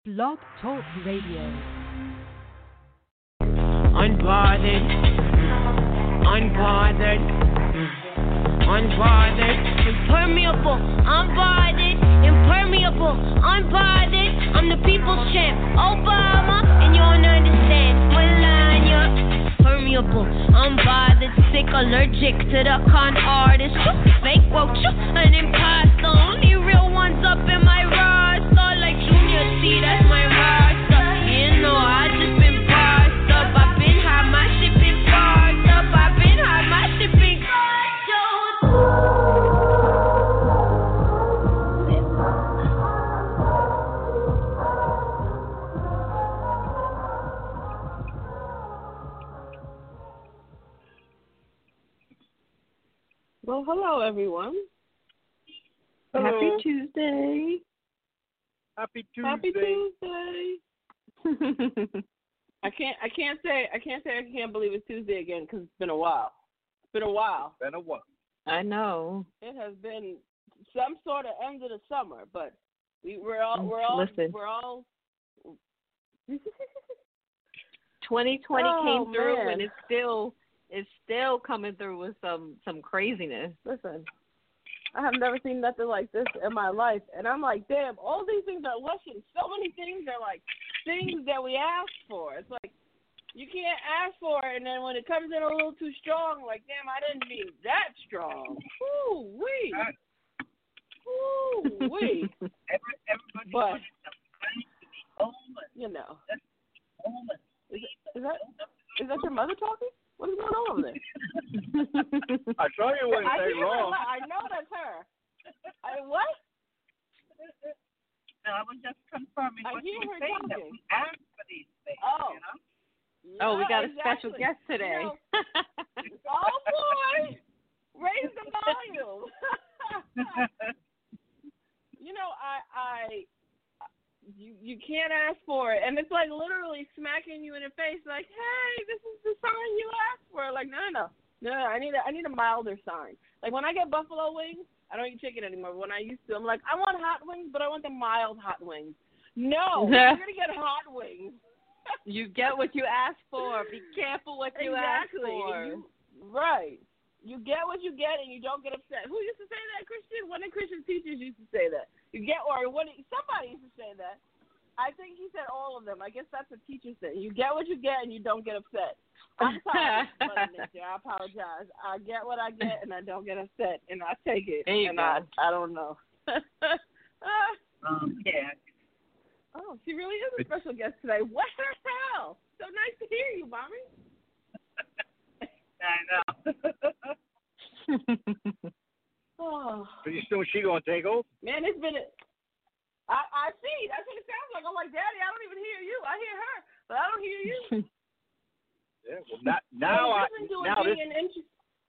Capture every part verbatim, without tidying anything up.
Blog Talk Radio. Unbothered, unbothered, unbothered, impermeable, unbothered, impermeable, unbothered. I'm the people's champ, Obama, and you don't understand. Melania, permeable, unbothered, sick, allergic to the con artist, fake woke, an imposter. Only real ones up in my roster, like Junior C, that's my roster. You know I just been parsed up. I've been high, my shit been parsed up. I've been high, my shit been Well, hello, everyone. Hello. Happy Tuesday. Happy Tuesday. Happy Tuesday. I can't. I can't say. I can't say. I can't believe it's Tuesday again because it's been a while. It's been a while. Been a while. I know. It has been some sort of end of the summer, but we, we're all. We're all. Listen. We're all. twenty twenty Oh, came through man. and it's still it's still coming through with some some craziness. Listen, I have never seen nothing like this in my life. And I'm like, damn, all these things are lessons. So many things are like things that we ask for. It's like, you can't ask for it, and then when it comes in a little too strong, like, damn, I didn't mean that strong. Woo-wee. Woo-wee. Every, everybody But, wants somebody to be home and you know. home and Is, it, is, that, is that your mother talking? What is going on over there? I saw you wouldn't I say hear her wrong. la- I know that's her. I, what? No, I was just confirming I what hear you were her saying, that talking. we ask for these things, Oh. you know? Oh, we got Yeah, a special exactly. guest today. You know, oh, boy. Raise the volume. You know, I, I, you, you can't ask for it, and it's like literally smacking you in the face, like, hey, this is the sign you asked for. Like, no, no, no, no, I need a, I need a milder sign. Like when I get buffalo wings, I don't eat chicken anymore. When I used to, I'm like, I want hot wings, but I want the mild hot wings. No, you're gonna get hot wings. You get what you ask for. Be careful what you exactly. ask for. You, right. You get what you get, and you don't get upset. Who used to say that, Christian? One of the Christian teachers used to say that. You get, or what? Somebody used to say that. I think he said all of them. I guess that's a teacher thing. You get what you get, and you don't get upset. I'm sorry, Mother Nature. I apologize. I get what I get, and I don't get upset, and I take it. There you and go. I, I don't know. Um, yeah. Oh, she really is a special guest today. Wow! So nice to hear you, Mommy. I know. Oh. Pretty soon she gonna take over. Man, it's been. A, I I see. That's what it sounds like. I'm like, Daddy, I don't even hear you. I hear her, but I don't hear you. Yeah. Well, not, now I Listen to it now this. being an interest-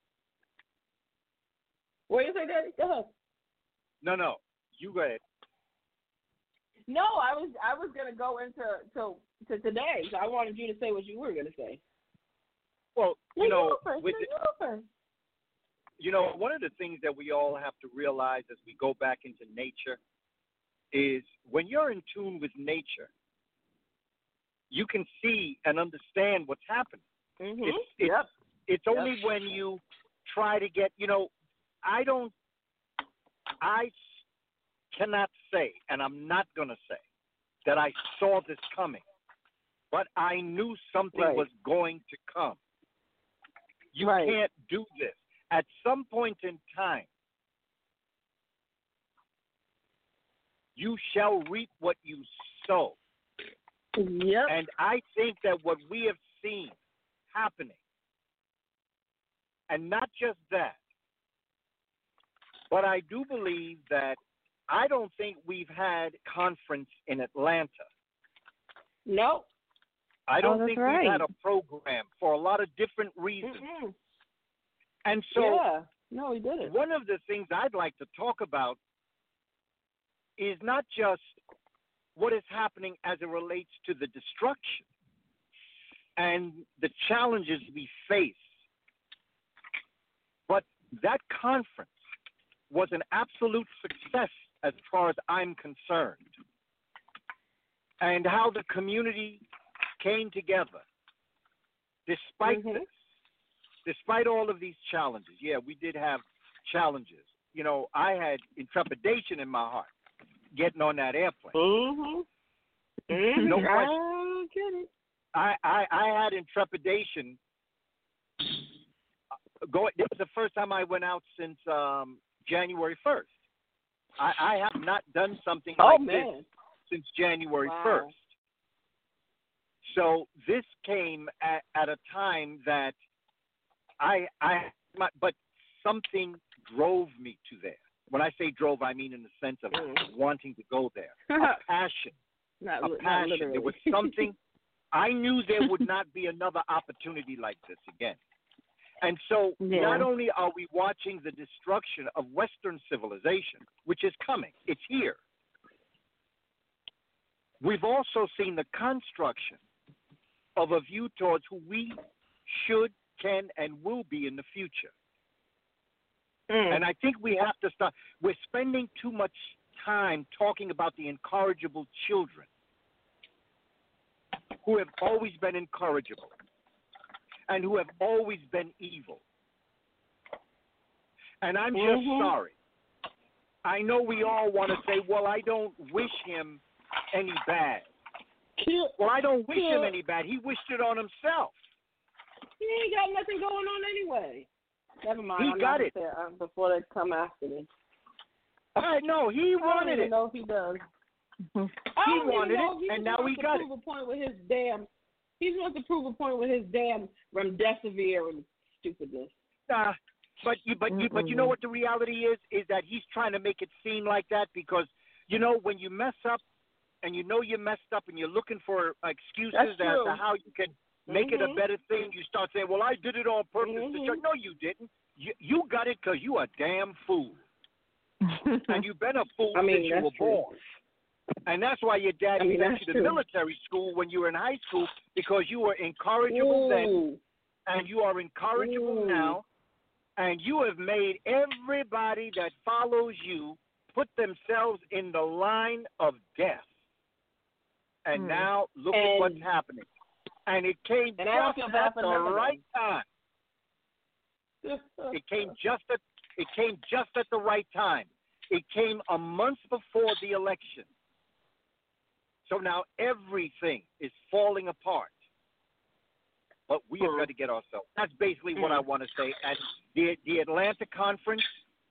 What you say, Daddy? Go ahead. No, no. You go ahead. No, I was I was gonna go into to to today. So I wanted you to say what you were gonna say. Well, No, you know, go first. with No, the, you go first. you know, one of the things that we all have to realize as we go back into nature is when you're in tune with nature, you can see and understand what's happening. Mm-hmm. It's, it's, Yep. it's Yep. only when you try to get, you know, I don't, I cannot say, and I'm not going to say, that I saw this coming, but I knew something Right. was going to come. You Right. can't do this. At some point in time, you shall reap what you sow. Yep. And I think that what we have seen happening, and not just that, but I do believe that I don't think we've had conference in Atlanta. Nope. I don't Oh, that's think right. we've had a program for a lot of different reasons. Mm-mm. And so yeah. No, we did it. one of the things I'd like to talk about is not just what is happening as it relates to the destruction and the challenges we face, but that conference was an absolute success as far as I'm concerned. and how the community came together despite Mhm. this, despite all of these challenges. Yeah, we did have challenges. You know, I had intrepidation in my heart getting on that airplane. Mhm. Mhm. No question. I get it. I, I, I had intrepidation. Go, this was the first time I went out since um, January first. I, I have not done something Oh like man. this since January Wow. first. So this came at, at a time that I, I, my, but something drove me to there. When I say drove, I mean in the sense of Mm. wanting to go there. A passion, not, a li- not passion. literally. There was something. I knew there would not be another opportunity like this again. And so Yeah. not only are we watching the destruction of Western civilization, which is coming, it's here, we've also seen the construction of a view towards who we should, can, and will be in the future. Mm. And I think we have to start. We're spending too much time talking about the incorrigible children who have always been incorrigible and who have always been evil. And I'm just Mhm. sorry. I know we all want to say, well, I don't wish him any bad. Kill- Well, I don't wish him Yeah. any bad. He wished it on himself. He ain't got nothing going on anyway. Never mind. He I'm got not it. There, uh, before they come after me. I know, he I don't wanted even it. know if he does. I He don't wanted even know it, if he and just now wants he to got prove a point with his damn. He just wants to prove a point with his damn remdesivir and stupidness. Uh, but you, but you, but you know Mm-mm. what the reality is? Is that he's trying to make it seem like that because you know when you mess up, and you know you messed up, and you're looking for excuses That's as true. to how you can make it a Mhm. better thing. You start saying, "Well, I did it on purpose." To Mhm. show. No, you didn't. You you got it because you a damn fool, and you've been a fool I mean, since you that's were true. born. And that's why your daddy I mean, sent that's you to true. military school when you were in high school because you were incorrigible then, Ooh. and you are incorrigible Ooh. now, and you have made everybody that follows you put themselves in the line of death. And Hmm. now look And- at what's happening. And it came And I don't just feel bad at for the none of right time. It came just at it came just at the right time. It came a month before the election. So now everything is falling apart. But we have Hmm. got to get ourselves. That's basically what I want to say. And the the Atlanta conference,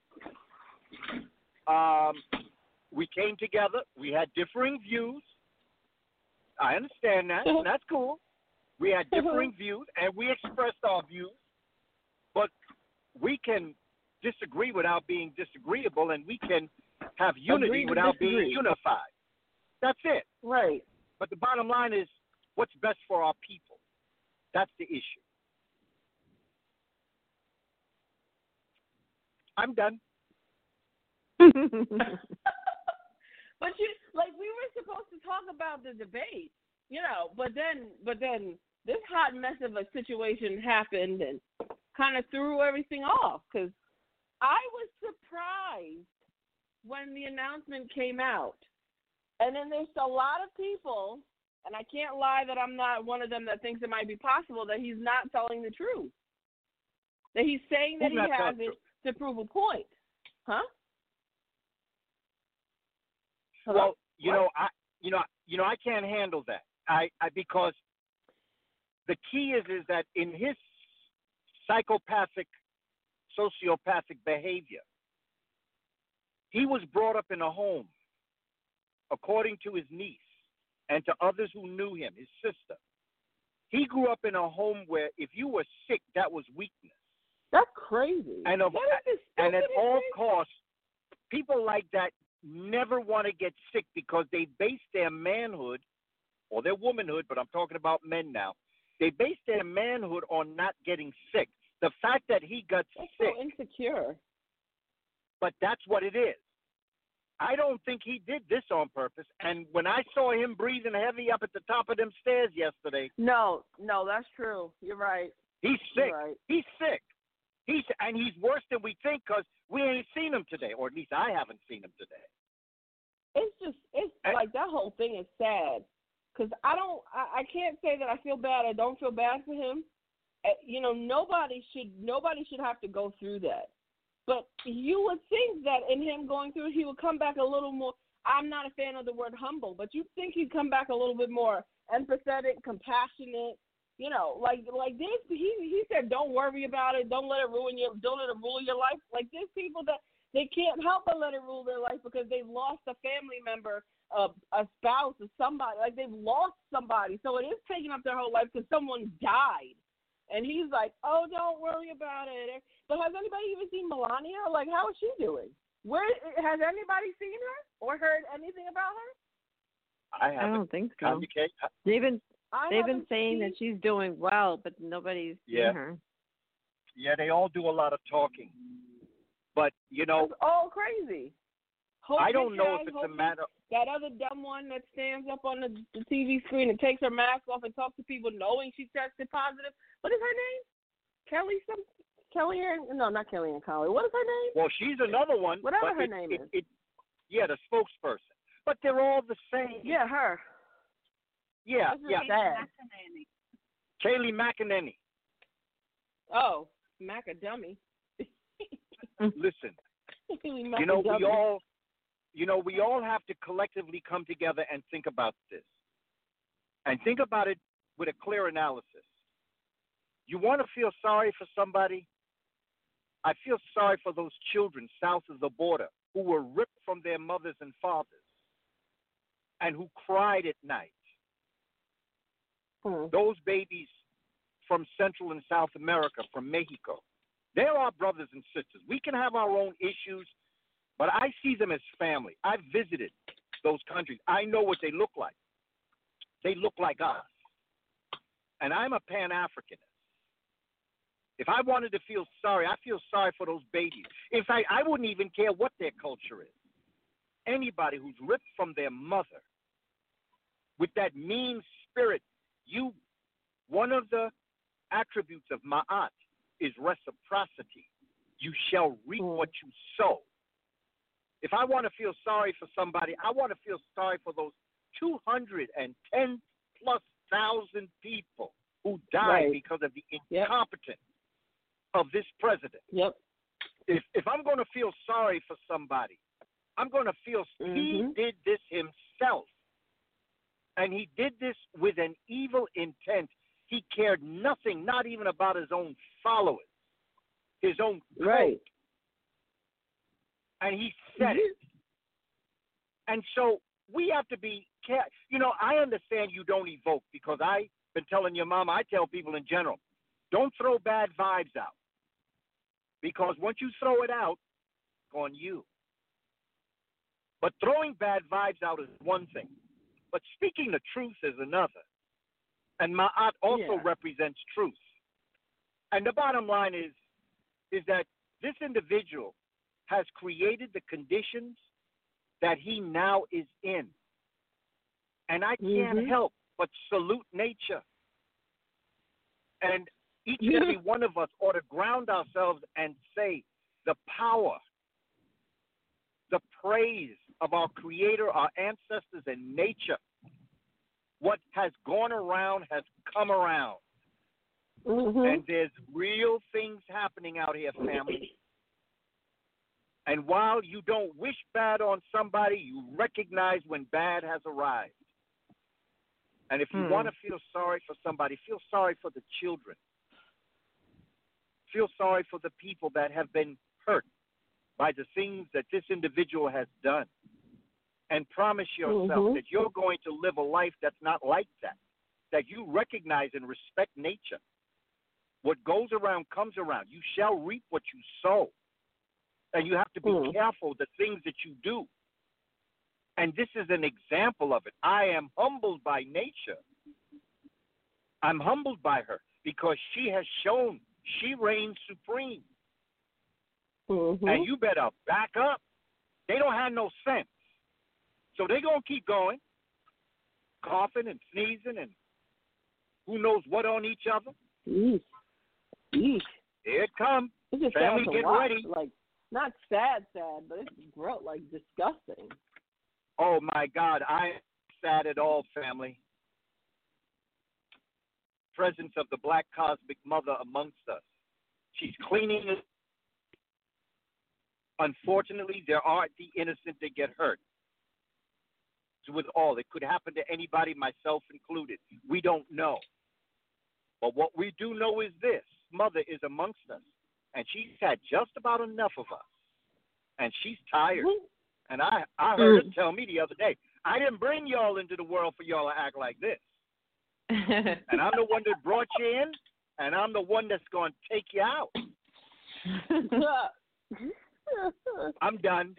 um, we came together. We had differing views. I understand that. And that's cool. We had differing views, and we expressed our views. But we can disagree without being disagreeable, and we can have unity Agree to without being disagree. unified. That's it. Right. But the bottom line is what's best for our people. That's the issue. I'm done. But you like we were supposed to talk about the debate, you know, but then but then this hot mess of a situation happened and kind of threw everything off because I was surprised when the announcement came out. And then there's a lot of people, and I can't lie that I'm not one of them that thinks it might be possible that he's not telling the truth. That he's saying that Who's he not has telling it to prove a point. Huh? Hello? Well, you What? know, I you know you know I can't handle that. I, I because the key is is that in his psychopathic, sociopathic behavior, he was brought up in a home, according to his niece and to others who knew him, his sister. He grew up in a home where if you were sick, that was weakness. That's crazy. And of, That is the and at stupidest all thing. costs, people like that never want to get sick because they base their manhood or their womanhood, but I'm talking about men now. They base their manhood on not getting sick. The fact that he got That's sick, so insecure. but that's what it is. I don't think he did this on purpose. And when I saw him breathing heavy up at the top of them stairs yesterday, No, no, that's true. You're right. he's sick. You're right. He's sick. He's and he's worse than we think because we ain't seen him today, or at least I haven't seen him today. It's just, it's And- like that whole thing is sad because I don't, I, I can't say that I feel bad. I don't feel bad for him. Uh, You know, nobody should, nobody should have to go through that. But you would think that in him going through it, he would come back a little more. I'm not a fan of the word humble, but you think he'd come back a little bit more empathetic, compassionate. You know, like like this. He he said, don't worry about it. Don't let it ruin your. Don't let it rule your life. Like there's people that they can't help but let it rule their life because they've lost a family member, a a spouse, or somebody. Like they've lost somebody, so it is taking up their whole life because someone died. And he's like, oh, don't worry about it. But has anybody even seen Melania? Like, how is she doing? Where has anybody seen her or heard anything about her? I I haven't. don't think so. Communicate. They've been I they've been haven't saying seen, that she's doing well, but nobody's Yeah. seen her. Yeah, they all do a lot of talking. But, you know, It's all crazy. Hope I don't Big know Guy, if it's Hope a matter. That other dumb one that stands up on the, the T V screen and takes her mask off and talks to people knowing she tested positive. What is her name? Kelly some Kellyanne? No, not Kellyanne Conway. What is her name? Well, she's another one. Whatever but her it, name it, is. It, yeah, the spokesperson. But they're all the same. Yeah, her. Yeah, This is yeah. sad. Kaylee McEnany. Oh, Macadummy. Listen, you you know, we all, you know, we all have to collectively come together and think about this. And think about it with a clear analysis. You want to feel sorry for somebody? I feel sorry for those children south of the border who were ripped from their mothers and fathers and who cried at night. Hmm. Those babies from Central and South America, from Mexico, they're our brothers and sisters. We can have our own issues, but I see them as family. I've visited those countries. I know what they look like. They look like us. And I'm a Pan-Africanist. If I wanted to feel sorry, I feel sorry for those babies. In fact, I wouldn't even care what their culture is. Anybody who's ripped from their mother with that mean spirit, you, one of the attributes of Ma'at is reciprocity. You shall reap Mm. what you sow. If I want to feel sorry for somebody, I want to feel sorry for those two hundred ten plus thousand people who died Right. because of the Yep. incompetence of this president. Yep. If if I'm going to feel sorry for somebody, I'm going to feel he Mhm. did this himself. And he did this with an evil intent. He cared nothing, not even about his own followers, his own code. Right. And he said it. And so we have to be careful. You know, I understand you don't evoke because I've been telling your mom, I tell people in general, don't throw bad vibes out. Because once you throw it out, it's on you. But throwing bad vibes out is one thing. But speaking the truth is another. And Ma'at also Yeah. represents truth. And the bottom line is, is that this individual has created the conditions that he now is in. And I can't Mhm. help but salute nature. And each and Yeah. every one of us ought to ground ourselves and say the power, the praise of our Creator, our ancestors, and nature. What has gone around has come around. Mhm. And there's real things happening out here, family. And while you don't wish bad on somebody, you recognize when bad has arrived. And if you Hmm. want to feel sorry for somebody, feel sorry for the children. Feel sorry for the people that have been hurt by the things that this individual has done. And promise yourself Mhm. that you're going to live a life that's not like that, that you recognize and respect nature. What goes around comes around. You shall reap what you sow. And you have to be Mm. careful the things that you do. And this is an example of it. I am humbled by nature. I'm humbled by her because she has shown she reigns supreme. Mhm. And you better back up. They don't have no sense. So they're going to keep going, coughing and sneezing and who knows what on each other. Eesh. Eesh. Here it comes. It just Family, sounds a get lot, ready. Like not sad, sad, but it's gross, like disgusting. Oh, my God. I am sad at all, family. presence of the Black Cosmic Mother amongst us. She's cleaning it. Unfortunately, there are the innocent that get hurt. With all, it could happen to anybody, myself included. We don't know. But what we do know is this: Mother is amongst us, and she's had just about enough of us, and she's tired. And I, I heard her tell me the other day, I didn't bring y'all into the world for y'all to act like this. And I'm the one that brought you in, and I'm the one that's going to take you out. I'm done.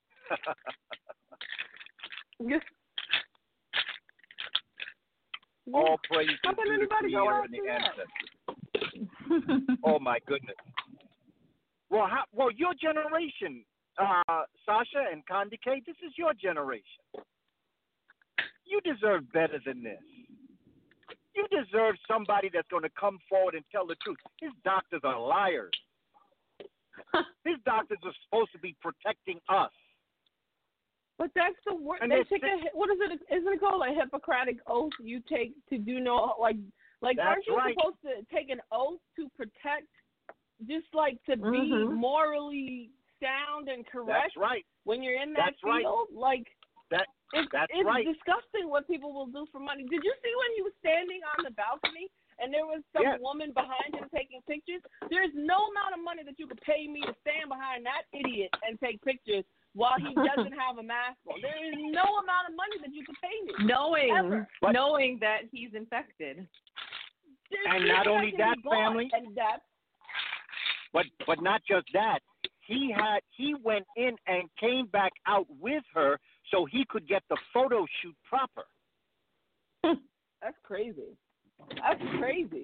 All praise to the Creator and the ancestors. Oh my goodness. Well, how, well, your generation, uh, Sasha and Candy K, this is your generation. You deserve better than this. You deserve somebody that's going to come forward and tell the truth. His doctors are liars. His doctors are supposed to be protecting us. But that's the word. And They it's- take a, what is it? Isn't it called a Hippocratic oath? You take to do no like like That's aren't you right. supposed to take an oath to protect, just like to be Mhm. morally sound and correct That's right. when you're in that That's right. field? Like That it's, that's it's right. disgusting what people will do for money. Did you see when he was standing on the balcony and there was some Yes. woman behind him taking pictures? There's no amount of money that you could pay me to stand behind that idiot and take pictures while he doesn't have a mask on. There is no amount of money that you could pay me. knowing Ever. But- knowing that he's infected. There's And people not only can that, be bought, family. and that But but not just that. He had he went in and came back out with her so he could get the photo shoot proper. that's crazy. That's crazy.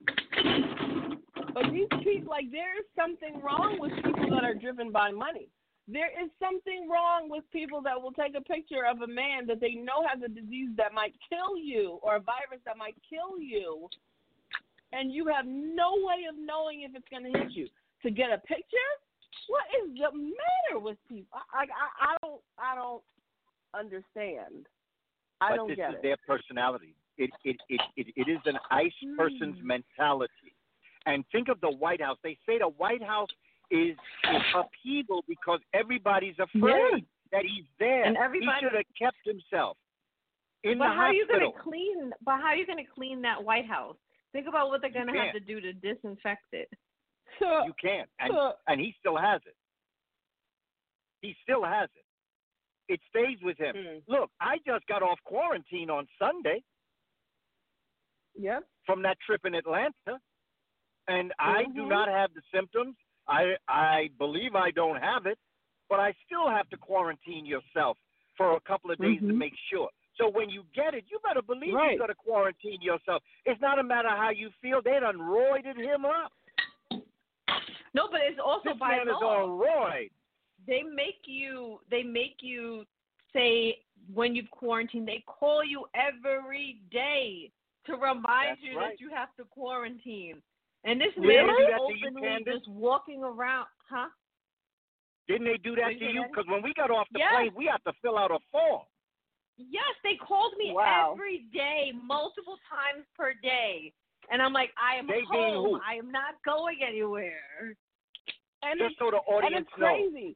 But these people, like, there is something wrong with people that are driven by money. There is something wrong with people that will take a picture of a man that they know has a disease that might kill you or a virus that might kill you, and you have no way of knowing if it's going to hit you. To get a picture? What is the matter with people? I, I, I don't, I don't understand. I but don't this get is it. their personality. It it, it it it is an ice person's Mm. mentality. And think of the White House. They say the White House is in upheaval because everybody's afraid that he's there. And everybody- he should have kept himself in But the how are you hospital. gonna clean? But how are you gonna clean that White House? Think about what they're gonna have can't. to do to disinfect it. You can't, and and he still has it. He still has it. It stays with him. Mm. Look, I just got off quarantine on Sunday Yep. from that trip in Atlanta, and I do Mhm. not have the symptoms. I I believe I don't have it, but I still have to quarantine yourself for a couple of days to Mhm. make sure. So when you get it, you better believe Right. you got to quarantine yourself. It's not a matter how you feel. They done roided him up. No, but it's also This by man is law. on roid. They make you. They make you say when you've quarantined. They call you every day to remind That's you right. that you have to quarantine. And this Really? man Do is that to you, openly Candace? just walking around, huh? Didn't they do that Did to you you? say Because when we got off the Yes. plane, we had to fill out a form. Yes, they called me Wow. every day, multiple times per day. And I'm like, I am They being home. who? I am not going anywhere. And Just it's, so the and audience it's knows. crazy.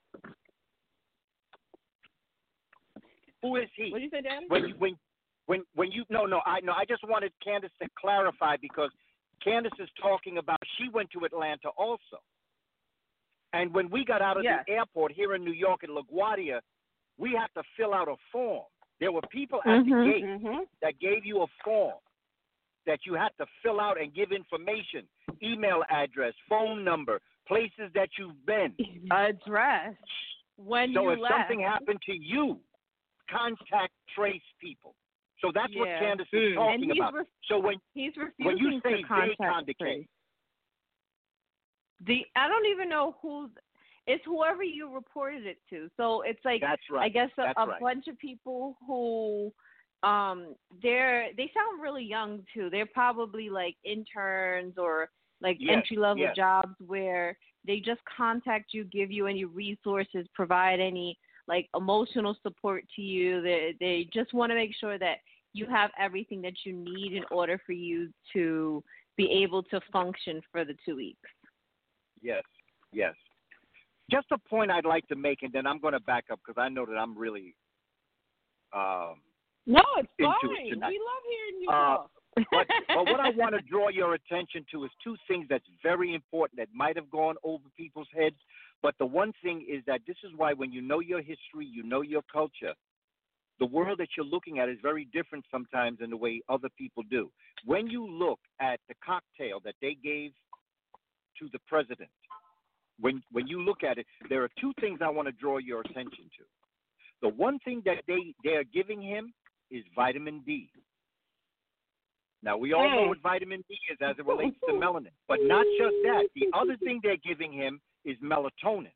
Who is he? What did you say, Dan? When you when when when you no no I no I just wanted Candace to clarify because Candace is talking about she went to Atlanta also. And when we got out of Yes. the airport here in New York at LaGuardia, we had to fill out a form. There were people at the Mhm. gate Mm-hmm. that gave you a form that you had to fill out and give information, email address, phone number, places that you've been. Address when So you if left. something happened to you, contact trace people. So that's what Yeah. Candace is Mm. talking And he's about. ref- So when He's refusing when you say to they contact condicate, Trace. The I don't even know who's. It's whoever you reported it to. So it's like that's right. I guess a, That's a right. bunch of people who um they're they sound really young too. They're probably like interns or like Yes, entry level yes. jobs where they just contact you, give you any resources, provide any like emotional support to you. They they just want to make sure that you have everything that you need in order for you to be able to function for the two weeks. Yes, yes. Just a point I'd like to make, and then I'm going to back up because I know that I'm really um, No, it's into fine. it We tonight. love hearing you Uh, talk. But, but what I want to draw your attention to is two things that's very important that might have gone over people's heads. But the one thing is that this is why when you know your history, you know your culture, the world that you're looking at is very different sometimes than the way other people do. When you look at the cocktail that they gave to the president, when when you look at it, there are two things I want to draw your attention to. The one thing that they, they are giving him is vitamin D. Now, we all know what vitamin D is as it relates to melanin. But not just that. The other thing they're giving him is melatonin.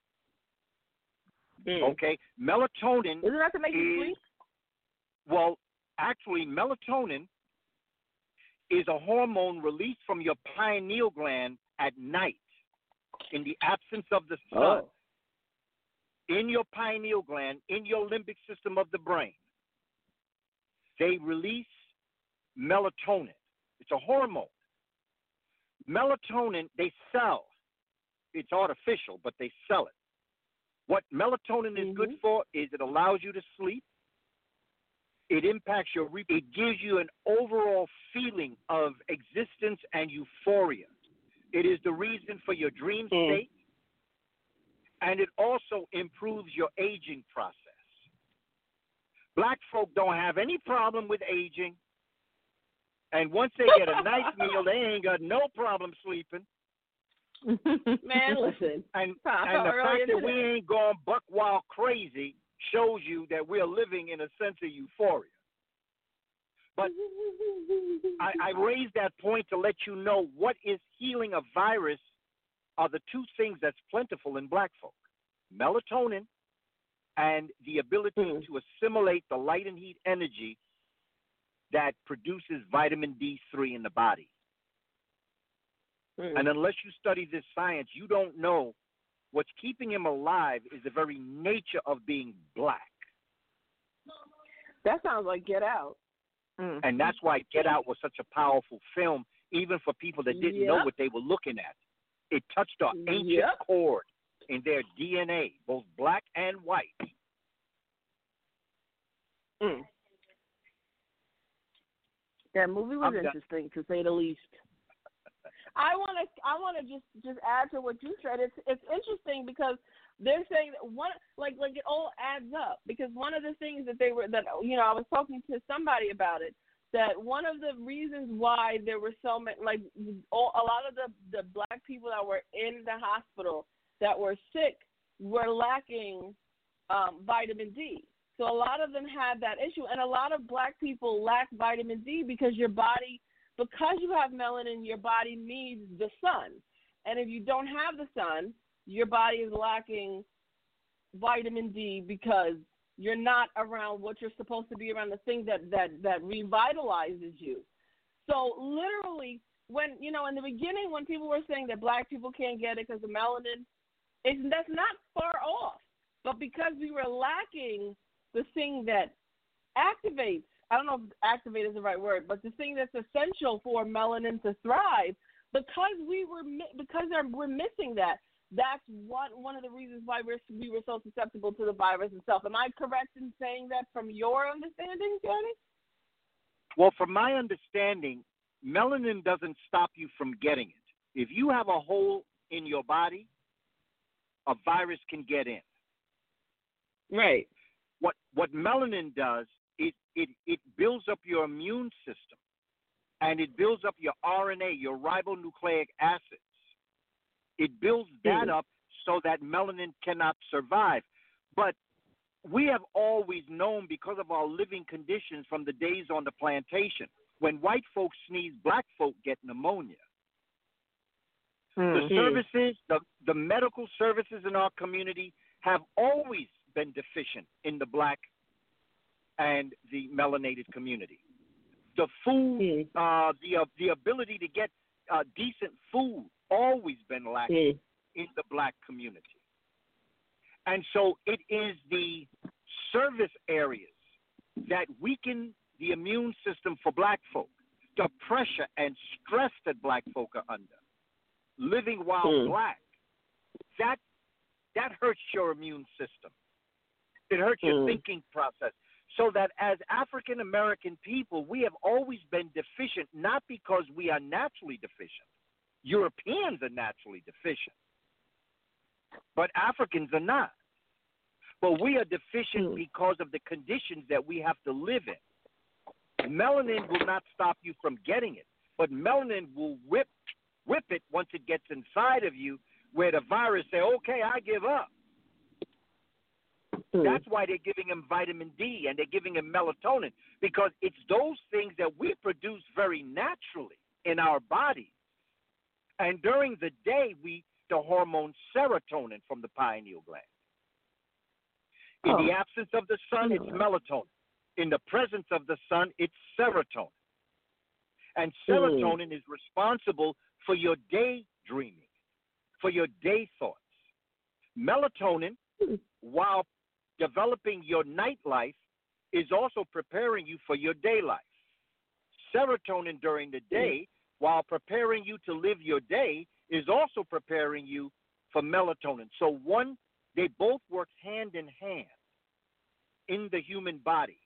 Mm. Okay? Melatonin Isn't that to make you is, sleep? well, actually, melatonin is a hormone released from your pineal gland at night in the absence of the sun. Oh. In your pineal gland, in your limbic system of the brain, they release melatonin. It's a hormone. Melatonin, they sell. It's artificial, but they sell it. What melatonin is Mhm. good for is it allows you to sleep. It impacts your re- it gives you an overall feeling of existence and euphoria. It is the reason for your dream Mm. state, and it also improves your aging process. Black folk don't have any problem with aging, and once they get a nice meal, they ain't got no problem sleeping. Man, listen. And, I and felt the earlier fact that we today. ain't gone buck wild crazy shows you that we're living in a sense of euphoria. But I, I raised that point to let you know what is healing a virus are the two things that's plentiful in black folk. Melatonin and the ability Mm. to assimilate the light and heat energy that produces vitamin D three in the body. Mm. And unless you study this science, you don't know what's keeping him alive is the very nature of being black. That sounds like Get Out. Mm. And that's why Get Out was such a powerful film, even for people that didn't know Yep. what they were looking at. It touched an ancient Yep. chord in their D N A, both black and white. Mm. That movie was I'm done. interesting, to say the least. I want to. I want to just just add to what you said. It's it's interesting because they're saying that one like like it all adds up. Because one of the things that they were that you know I was talking to somebody about it, that one of the reasons why there were so many like all, a lot of the the black people that were in the hospital that were sick were lacking um, vitamin D. So a lot of them had that issue, and a lot of black people lack vitamin D because your body, because you have melanin, your body needs the sun. And if you don't have the sun, your body is lacking vitamin D because you're not around what you're supposed to be around, the thing that, that, that revitalizes you. So literally, when, you know, in the beginning when people were saying that black people can't get it because of melanin, it's, that's not far off. But because we were lacking the thing that activates, I don't know if activate is the right word, but the thing that's essential for melanin to thrive, because we were because we're missing that, that's one one of the reasons why we're we were so susceptible to the virus itself. Am I correct in saying that from your understanding, Johnny? Well, from my understanding, melanin doesn't stop you from getting it. If you have a hole in your body, a virus can get in. Right. What what melanin does, it, it, it builds up your immune system, and it builds up your R N A, your ribonucleic acids. It builds that Mm. up so that melanin cannot survive. But we have always known, because of our living conditions from the days on the plantation, when white folks sneeze, black folk get pneumonia. Mm-hmm. The services, the, the medical services in our community have always been deficient in the black and the melanated community. The food, Mm. uh, the uh, the ability to get uh, decent food, always been lacking Mm. in the black community. And so it is the service areas that we can the immune system for black folk, the pressure and stress that black folk are under, living while Hmm. black, that that hurts your immune system. It hurts your Hmm. thinking process. So that as African American people, we have always been deficient, not because we are naturally deficient. Europeans are naturally deficient, but Africans are not. But we are deficient Hmm. because of the conditions that we have to live in. Melanin will not stop you from getting it, but melanin will whip whip it once it gets inside of you, where the virus say, okay, I give up. Hmm. That's why they're giving him vitamin D and they're giving him melatonin, because it's those things that we produce very naturally in our bodies. And during the day, we the hormone serotonin from the pineal gland. In Oh. the absence of the sun, it's melatonin. In the presence of the sun, it's serotonin. And serotonin is responsible for your daydreaming, for your day thoughts. Melatonin, while developing your nightlife, is also preparing you for your day life. Serotonin during the day, while preparing you to live your day, is also preparing you for melatonin. So one, they both work hand in hand in the human body.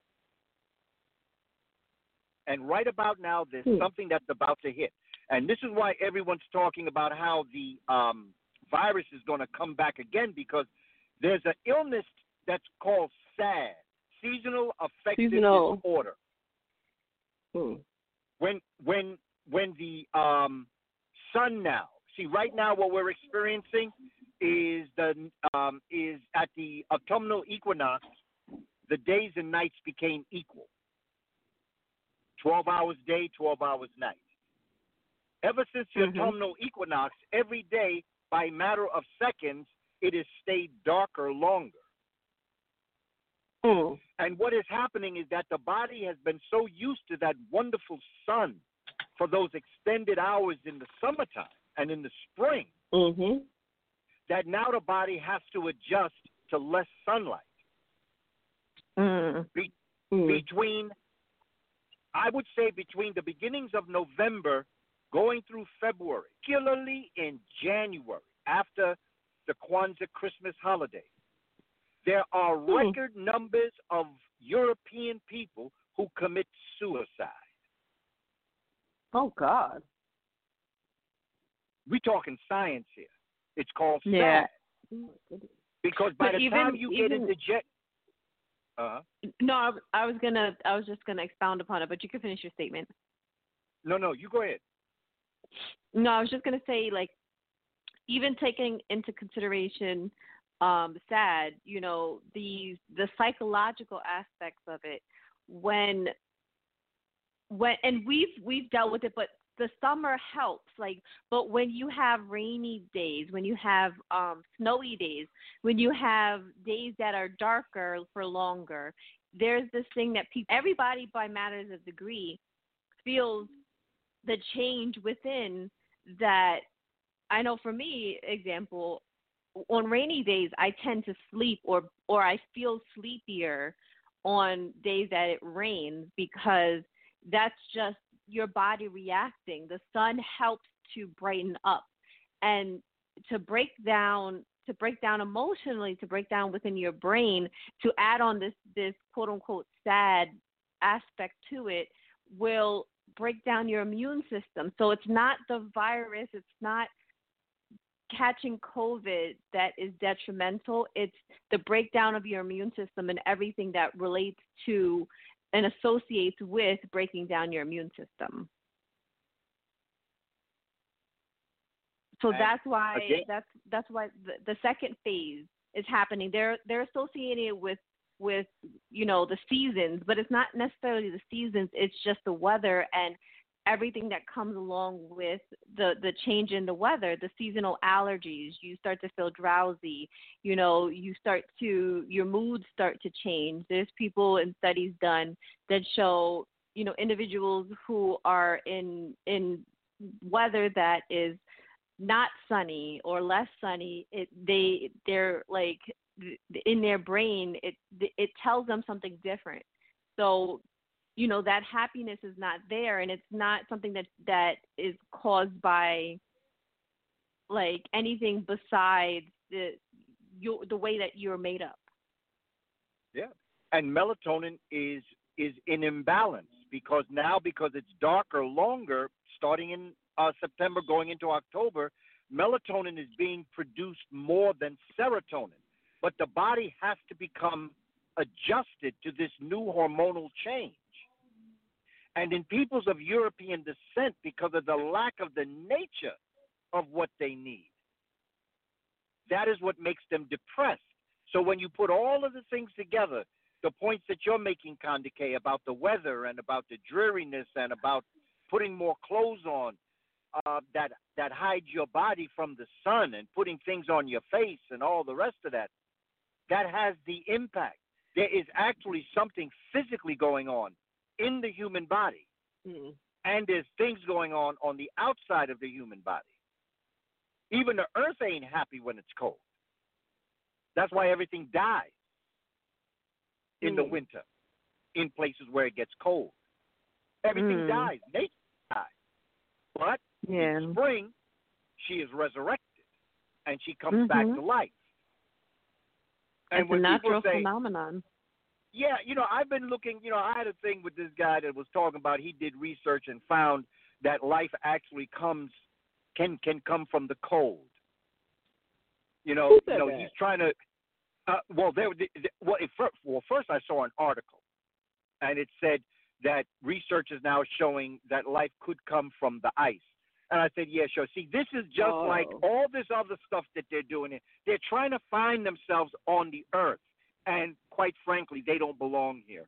And right about now, there's Hmm. something that's about to hit. And this is why everyone's talking about how the um, virus is going to come back again, because there's an illness that's called S A D, seasonal affective Seasonal. disorder. Hmm. When when when the um, sun now, see right now what we're experiencing is the um, is at the autumnal equinox, the days and nights became equal. twelve hours day, twelve hours night. Ever since the Mhm. autumnal equinox, every day, by matter of seconds, it has stayed darker longer. Hmm. And what is happening is that the body has been so used to that wonderful sun for those extended hours in the summertime and in the spring, Mm-hmm. that now the body has to adjust to less sunlight. Mm. Be- Mm. Between, I would say, between the beginnings of November going through February, particularly in January, after the Kwanzaa Christmas holiday, there are Hmm. record numbers of European people who commit suicide. Oh, God. We're talking science here. It's called S A D. Yeah. Because by But the even- time you get even- into jet, uh, No, I, I was gonna, I was just gonna expound upon it, but you can finish your statement. no, no, you go ahead. No, I was just gonna say, like, even taking into consideration um, S A D, you know, the the psychological aspects of it, when when and we've we've dealt with it, but the summer helps. Like, but when you have rainy days, when you have um, snowy days, when you have days that are darker for longer, there's this thing that people, everybody by matters of degree, feels the change within that. I know for me, example, on rainy days, I tend to sleep or or I feel sleepier on days that it rains, because that's just your body reacting. The sun helps to brighten up and to break down to break down emotionally, to break down within your brain, to add on this this quote unquote sad aspect to it, will break down your immune system. So it's not the virus, it's not catching COVID that is detrimental. It's the breakdown of your immune system and everything that relates to and associates with breaking down your immune system. So And that's why again- that's that's why the, the second phase is happening. They're they're associated with with you know the seasons, but it's not necessarily the seasons. It's just the weather and everything that comes along with the the change in the weather, the seasonal allergies. You start to feel drowsy. You know, you start to your moods start to change. There's people and studies done that show you know individuals who are in in weather that is not sunny or less sunny, it they they're like in their brain it it tells them something different. So you know, that happiness is not there, and it's not something that that is caused by like anything besides the you, the way that you're made up. Yeah, and melatonin is is in imbalance because now because it's darker longer, starting in uh, September going into October, melatonin is being produced more than serotonin. But the body has to become adjusted to this new hormonal change. And in peoples of European descent, because of the lack of the nature of what they need, that is what makes them depressed. So when you put all of the things together, the points that you're making, Kandake, about the weather and about the dreariness and about putting more clothes on uh, that that hides your body from the sun and putting things on your face and all the rest of that, that has the impact. There is actually something physically going on in the human body, Mm. and there's things going on on the outside of the human body. Even the earth ain't happy when it's cold. That's why everything dies in Mm. the winter in places where it gets cold. Everything Mm. dies. Nature dies. But Yeah. in spring, she is resurrected, and she comes back Mhm. to life. And It's a when natural people say, phenomenon. yeah, you know, I've been looking, you know, I had a thing with this guy that was talking about he did research and found that life actually comes, can can come from the cold. You know, Who you said know, that? he's trying to, uh, well, there, well, it, well, first I saw an article, and it said that research is now showing that life could come from the ice. And I said, yeah, sure. See, this is just Oh. like all this other stuff that they're doing. They're trying to find themselves on the earth. And quite frankly, they don't belong here.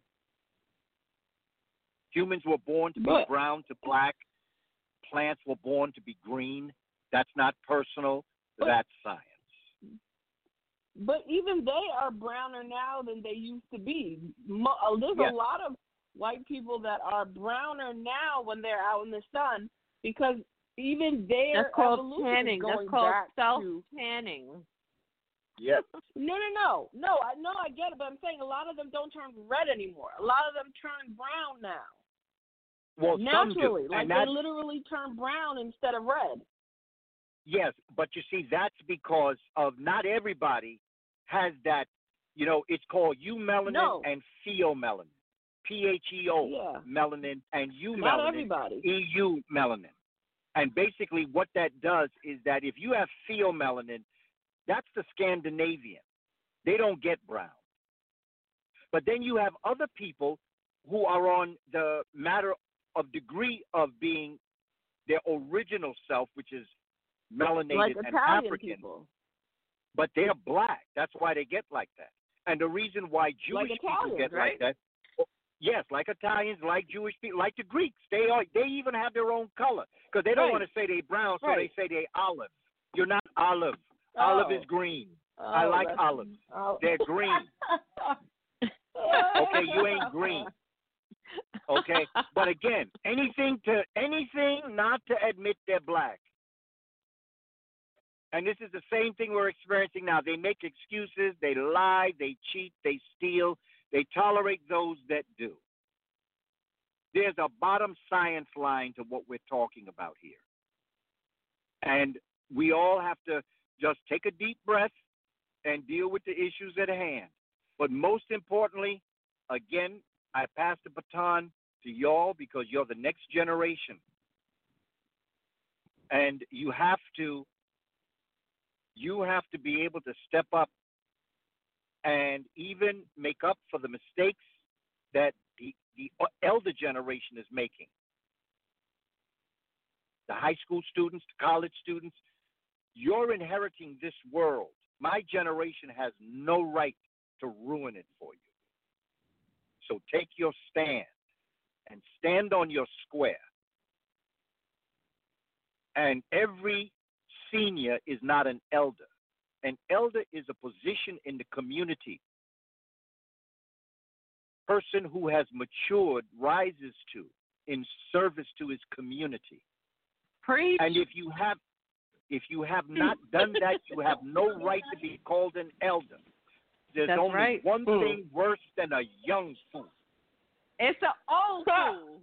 Humans were born to be But- brown to black. Plants were born to be green. That's not personal. But- That's science. But even they are browner now than they used to be. Mo- uh, There's Yes. a lot of white people that are browner now when they're out in the sun because even their That's called evolution tanning. is going That's called back self to. tanning. Yes. No, no, no, no. I know I get it, but I'm saying a lot of them don't turn red anymore. A lot of them turn brown now. Well, some Naturally, do. like and they that's, literally turn brown instead of red. yes, but you see, that's because of not everybody has that, you know, it's called eumelanin No. and pheomelanin. P H E O Yeah. melanin and eumelanin. Not everybody. E U melanin. And basically what that does is that if you have pheomelanin, that's the Scandinavian. They don't get brown. But then you have other people who are on the matter of degree of being their original self, which is melanated Like and Italian African. people. But they're black. That's why they get like that. And the reason why Jewish Like people Italians, get right? like that, yes, like Italians, like Jewish people, like the Greeks. They are. They even have their own color because they don't Right. want to say they brown, so Right. they say they olive. You're not olive. Olive Oh. is green. Oh, I like that's- olives. oh. They're green. Okay, you ain't green. Okay, but again, anything to anything not to admit they're black. And this is the same thing we're experiencing now. They make excuses, they lie, they cheat, they steal, they tolerate those that do. There's a bottom science line to what we're talking about here. And we all have to just take a deep breath and deal with the issues at hand. But most importantly, again, I pass the baton to y'all because you're the next generation. And you have to you have to be able to step up and even make up for the mistakes that the, the elder generation is making. The high school students, the college students, you're inheriting this world. My generation has no right to ruin it for you. So take your stand and stand on your square. And every senior is not an elder. An elder is a position in the community. Person who has matured rises to in service to his community. Preach. And if you have if you have not done that, you have no right to be called an elder. There's That's only right. one Mm. thing worse than a young fool. It's an old school.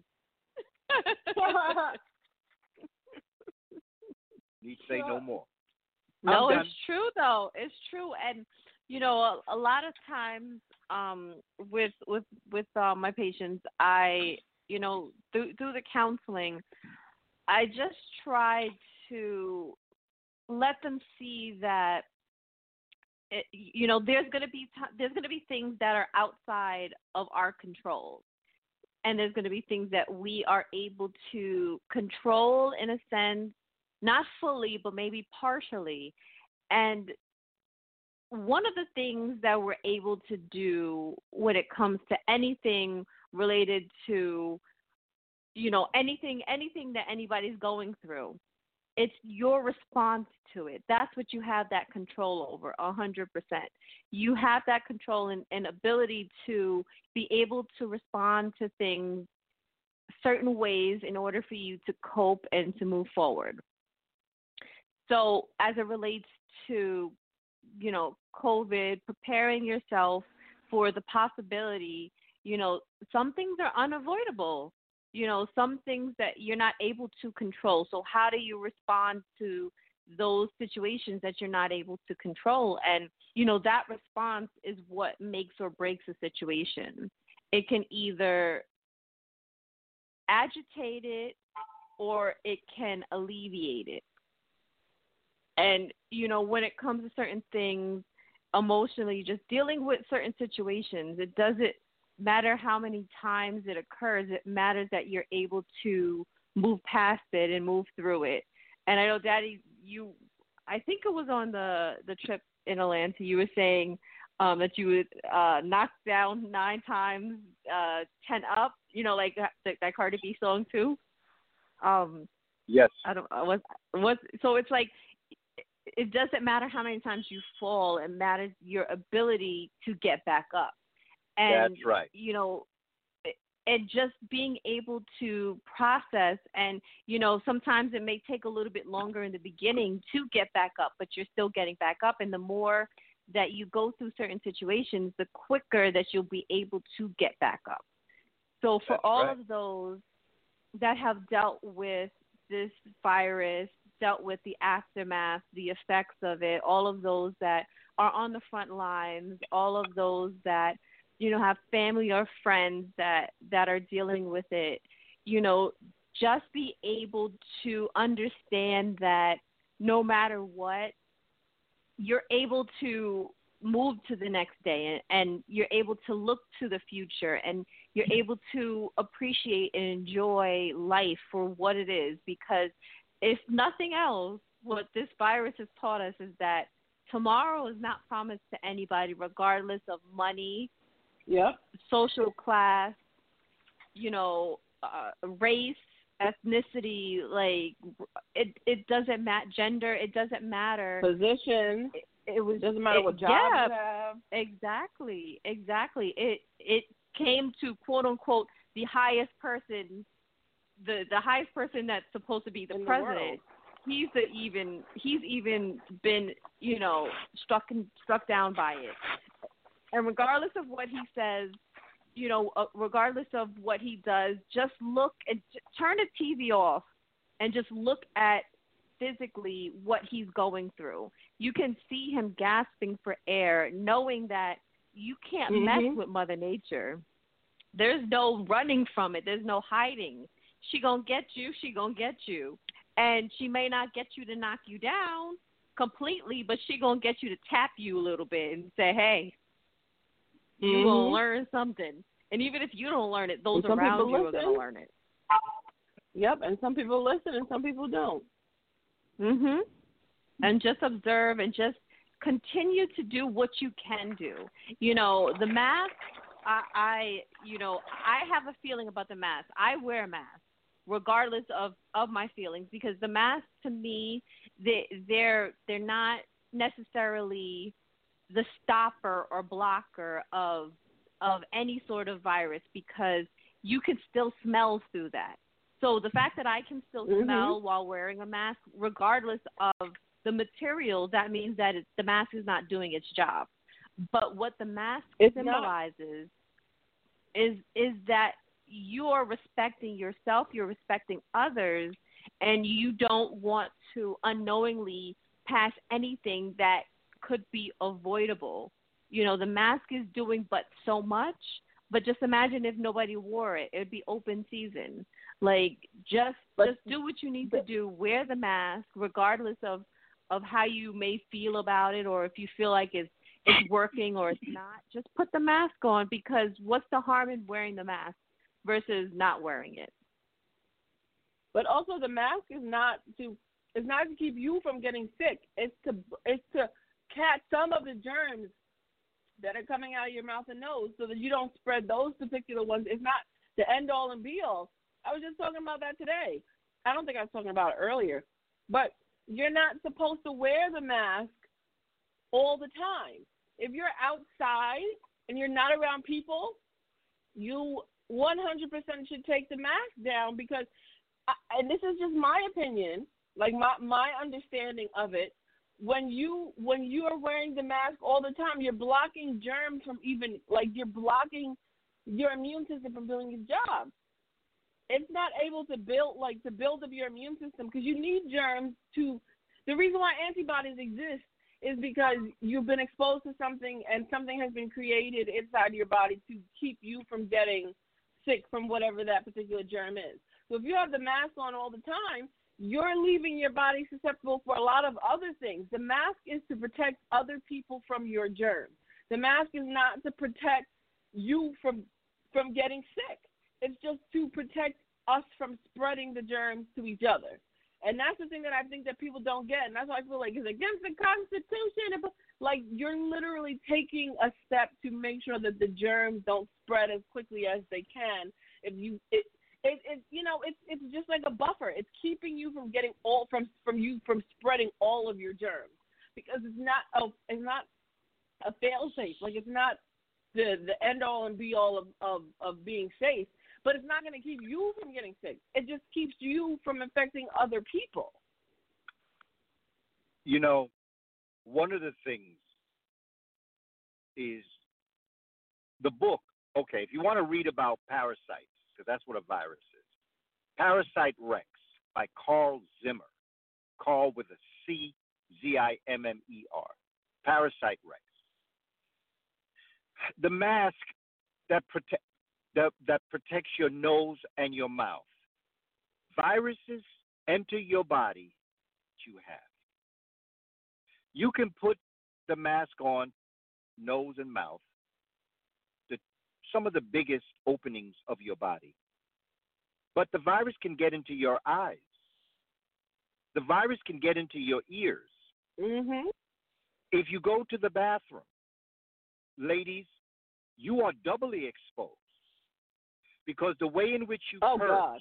Need say no more. No, I'm it's true though. It's true, and you know, a, a lot of times, um, with with with uh, my patients, I, you know, through through the counseling, I just try to let them see that, it, you know, there's gonna be t- there's gonna be things that are outside of our control, and there's gonna be things that we are able to control in a sense. Not fully, but maybe partially. And one of the things that we're able to do when it comes to anything related to, you know, anything, anything that anybody's going through, it's your response to it. That's what you have that control over, a hundred percent. You have that control and, and ability to be able to respond to things certain ways in order for you to cope and to move forward. So as it relates to, you know, COVID, preparing yourself for the possibility, you know, some things are unavoidable, you know, some things that you're not able to control. So how do you respond to those situations that you're not able to control? And, you know, that response is what makes or breaks a situation. It can either agitate it or it can alleviate it. And, you know, when it comes to certain things, emotionally, just dealing with certain situations, it doesn't matter how many times it occurs. It matters that you're able to move past it and move through it. And I know, Daddy, you, I think it was on the, the trip in Atlanta, you were saying um, that you would uh, knock down nine times, uh, ten up, you know, like that, that Cardi B song too. Um, yes. I don't, what, what, so it's like, it doesn't matter how many times you fall. It matters your ability to get back up. And, that's right. You know, and just being able to process and, you know, sometimes it may take a little bit longer in the beginning to get back up, but you're still getting back up. And the more that you go through certain situations, the quicker that you'll be able to get back up. So for that's all right. of those that have dealt with this virus, dealt with the aftermath, the effects of it, all of those that are on the front lines, all of those that, you know, have family or friends that, that are dealing with it, you know, just be able to understand that no matter what, you're able to move to the next day and, and you're able to look to the future and you're able to appreciate and enjoy life for what it is, because if nothing else, what this virus has taught us is that tomorrow is not promised to anybody, regardless of money, yep, social class, you know, uh, race, ethnicity. Like it, it doesn't matter. Gender, it doesn't matter. Position. It, it was doesn't matter it, what job yeah, you have. Exactly, exactly. It it came to quote unquote the highest person. The, the highest person that's supposed to be the in president, the he's the even he's even been, you know, struck struck down by it. And regardless of what he says, you know, uh, regardless of what he does, just look and j- turn the T V off and just look at physically what he's going through. You can see him gasping for air, knowing that you can't mm-hmm. mess with Mother Nature. There's no running from it. There's no hiding. She gonna get you. She gonna get you, and she may not get you to knock you down completely, but she gonna get you to tap you a little bit and say, "Hey, you mm-hmm. gonna learn something." And even if you don't learn it, those and some around you listen. are gonna learn it. Yep, and some people listen and some people don't. Mhm. And just observe and just continue to do what you can do. You know, the mask. I, I, you know, I have a feeling about the mask. I wear a mask, regardless of, of my feelings, because the masks to me, they they're they're not necessarily the stopper or blocker of of any sort of virus, because you can still smell through that. So the fact that I can still mm-hmm. smell while wearing a mask, regardless of the material, that means that it, the mask is not doing its job. But what the mask it's symbolizes is is that you're respecting yourself, you're respecting others, and you don't want to unknowingly pass anything that could be avoidable. You know, the mask is doing but so much, but just imagine if nobody wore it. It would be open season. Like, just But- just do what you need to do. Wear the mask, regardless of, of how you may feel about it, or if you feel like it's it's working or it's not. Just put the mask on, because what's the harm in wearing the mask versus not wearing it? But also, the mask is not to is not to keep you from getting sick. It's to it's to catch some of the germs that are coming out of your mouth and nose, so that you don't spread those particular ones. It's not the end all and be all. I was just talking about that today. I don't think I was talking about it earlier. But you're not supposed to wear the mask all the time. If you're outside and you're not around people, you one hundred percent should take the mask down, because, I, and this is just my opinion, like my, my understanding of it, when you when you are wearing the mask all the time, you're blocking germs from even, like you're blocking your immune system from doing its job. It's not able to build, like to build up your immune system, because you need germs to, the reason why antibodies exist is because you've been exposed to something and something has been created inside your body to keep you from getting sick from whatever that particular germ is. So if you have the mask on all the time, you're leaving your body susceptible for a lot of other things. The mask is to protect other people from your germs. The mask is not to protect you from from getting sick. It's just to protect us from spreading the germs to each other. And that's the thing that I think that people don't get. And that's why I feel like it's against the Constitution. Like, you're literally taking a step to make sure that the germs don't spread as quickly as they can. If you, it, it, it you know, it's it's just like a buffer. It's keeping you from getting all from from you from spreading all of your germs, because it's not a it's not a fail safe. Like, it's not the the end all and be all of of, of being safe. But it's not going to keep you from getting sick. It just keeps you from infecting other people. You know, one of the things is the book. Okay, if you want to read about parasites, because that's what a virus is. Parasite Rex by Carl Zimmer. Carl with a C, Z I M M E R. Parasite Rex. The mask that protects That, that protects your nose and your mouth. Viruses enter your body that you have. You can put the mask on, nose and mouth, the, some of the biggest openings of your body. But the virus can get into your eyes. The virus can get into your ears. Mm-hmm. If you go to the bathroom, ladies, you are doubly exposed. Because the way in which you oh, purge, God.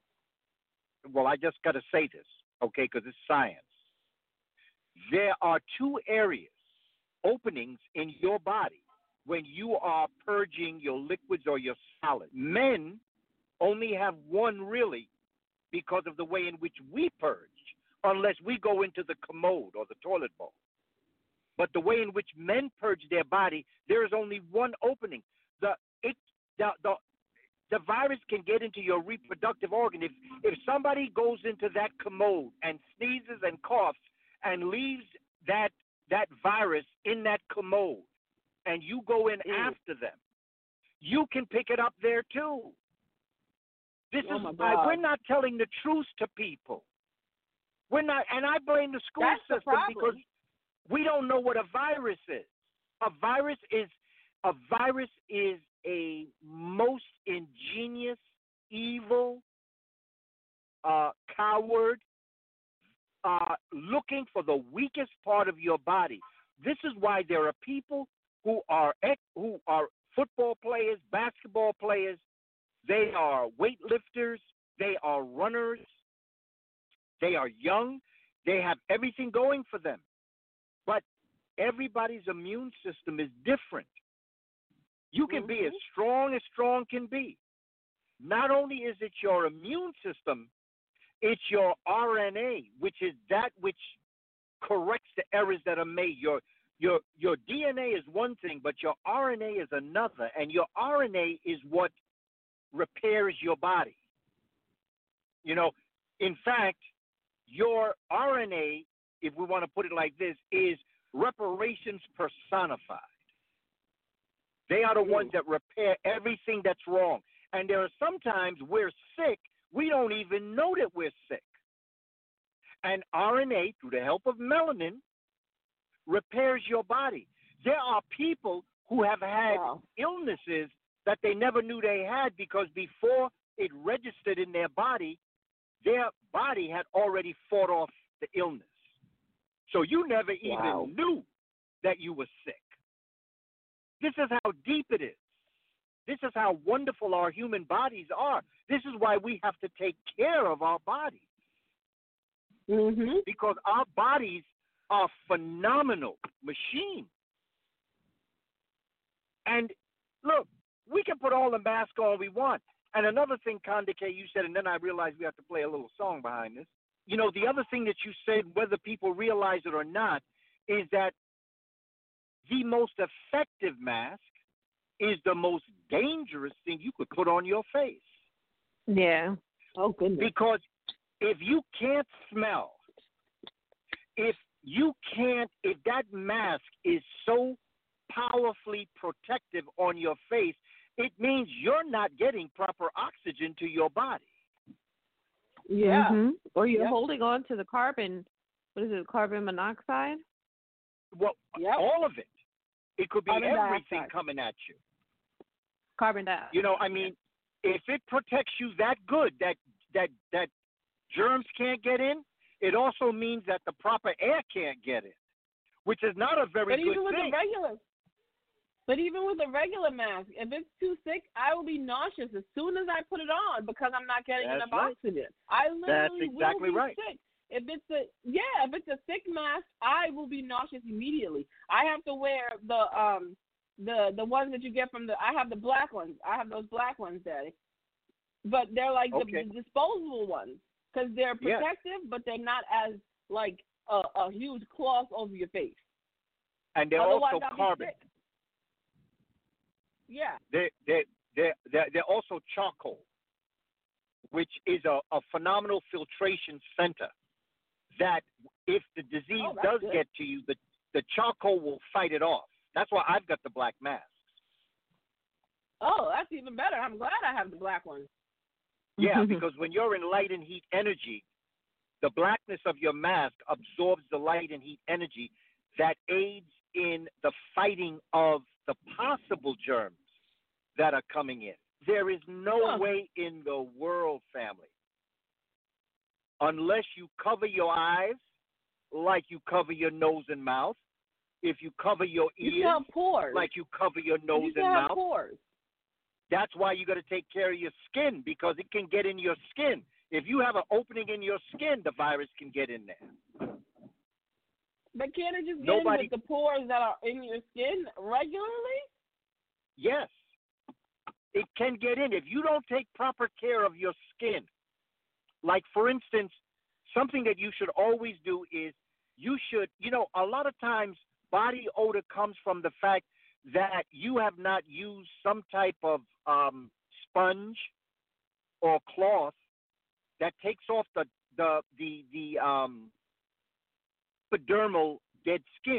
well, I just got to say this, okay, because it's science. There are two areas, openings in your body when you are purging your liquids or your solids. Men only have one, really, because of the way in which we purge, unless we go into the commode or the toilet bowl. But the way in which men purge their body, there is only one opening. The it the the The virus can get into your reproductive organ. If if somebody goes into that commode and sneezes and coughs and leaves that that virus in that commode, and you go in mm. after them, you can pick it up there too. This oh is why we're not telling the truth to people. We're not, and I blame the school That's system the because we don't know what a virus is. A virus is a virus is a most ingenious, evil, uh, coward, uh, looking for the weakest part of your body. This is why there are people who are who are football players, basketball players. They are weightlifters. They are runners. They are young. They have everything going for them. But everybody's immune system is different. You can mm-hmm. be as strong as strong can be. Not only is it your immune system, it's your R N A, which is that which corrects the errors that are made. Your your your D N A is one thing, but your R N A is another. And your R N A is what repairs your body. You know, in fact, your R N A, if we want to put it like this, is reparations personified. They are the ones that repair everything that's wrong. And there are sometimes we're sick, we don't even know that we're sick. And R N A, through the help of melanin, repairs your body. There are people who have had Wow. illnesses that they never knew they had because before it registered in their body, their body had already fought off the illness. So you never even Wow. knew that you were sick. This is how deep it is. This is how wonderful our human bodies are. This is why we have to take care of our bodies, Mhm. because our bodies are phenomenal machines. And look, we can put all the masks on we want. And another thing, Kandake, you said, and then I realized we have to play a little song behind this. You know, the other thing that you said, whether people realize it or not, is that the most effective mask is the most dangerous thing you could put on your face. Yeah. Oh goodness. Because if you can't smell, if you can't, if that mask is so powerfully protective on your face, it means you're not getting proper oxygen to your body. Yeah. Mhm. Or you're Yep. holding on to the carbon. What is it? Carbon monoxide. Well, Yep. all of it. It could be Carbon everything dioxide. coming at you. Carbon dioxide. You know, I mean, if it protects you that good that that that germs can't get in, it also means that the proper air can't get in, which is not a very But good even with thing. the regular, but even with the regular mask, if it's too thick, I will be nauseous as soon as I put it on because I'm not getting That's enough right. oxygen. I literally exactly will be right. sick. If it's a yeah, if it's a thick mask, I will be nauseous immediately. I have to wear the um the the ones that you get from the. I have the black ones. I have those black ones, Daddy. But they're like Okay. the, the disposable ones because they're Yes. protective, but they're not as like a, a huge cloth over your face. And they're Otherwise, also I'll be carbon. sick. Yeah. They they they they're, they're also charcoal, which is a, a phenomenal filtration center. That if the disease Oh, that's does good. get to you, the the charcoal will fight it off. That's why I've got the black masks. Oh, that's even better. I'm glad I have the black ones. Yeah, because when you're in light and heat energy, the blackness of your mask absorbs the light and heat energy that aids in the fighting of the possible germs that are coming in. There is no Huh. way in the world, family, unless you cover your eyes like you cover your nose and mouth, if you cover your You ears still have pores. like you cover your nose you still and have mouth. pores. That's why you got to take care of your skin because it can get in your skin. If you have an opening in your skin, the virus can get in there. But can't it just get Nobody- in with the pores that are in your skin regularly? Yes, it can get in. If you don't take proper care of your skin, like for instance, something that you should always do is you should, you know, a lot of times body odor comes from the fact that you have not used some type of um, sponge or cloth that takes off the the the the um, epidermal dead skin.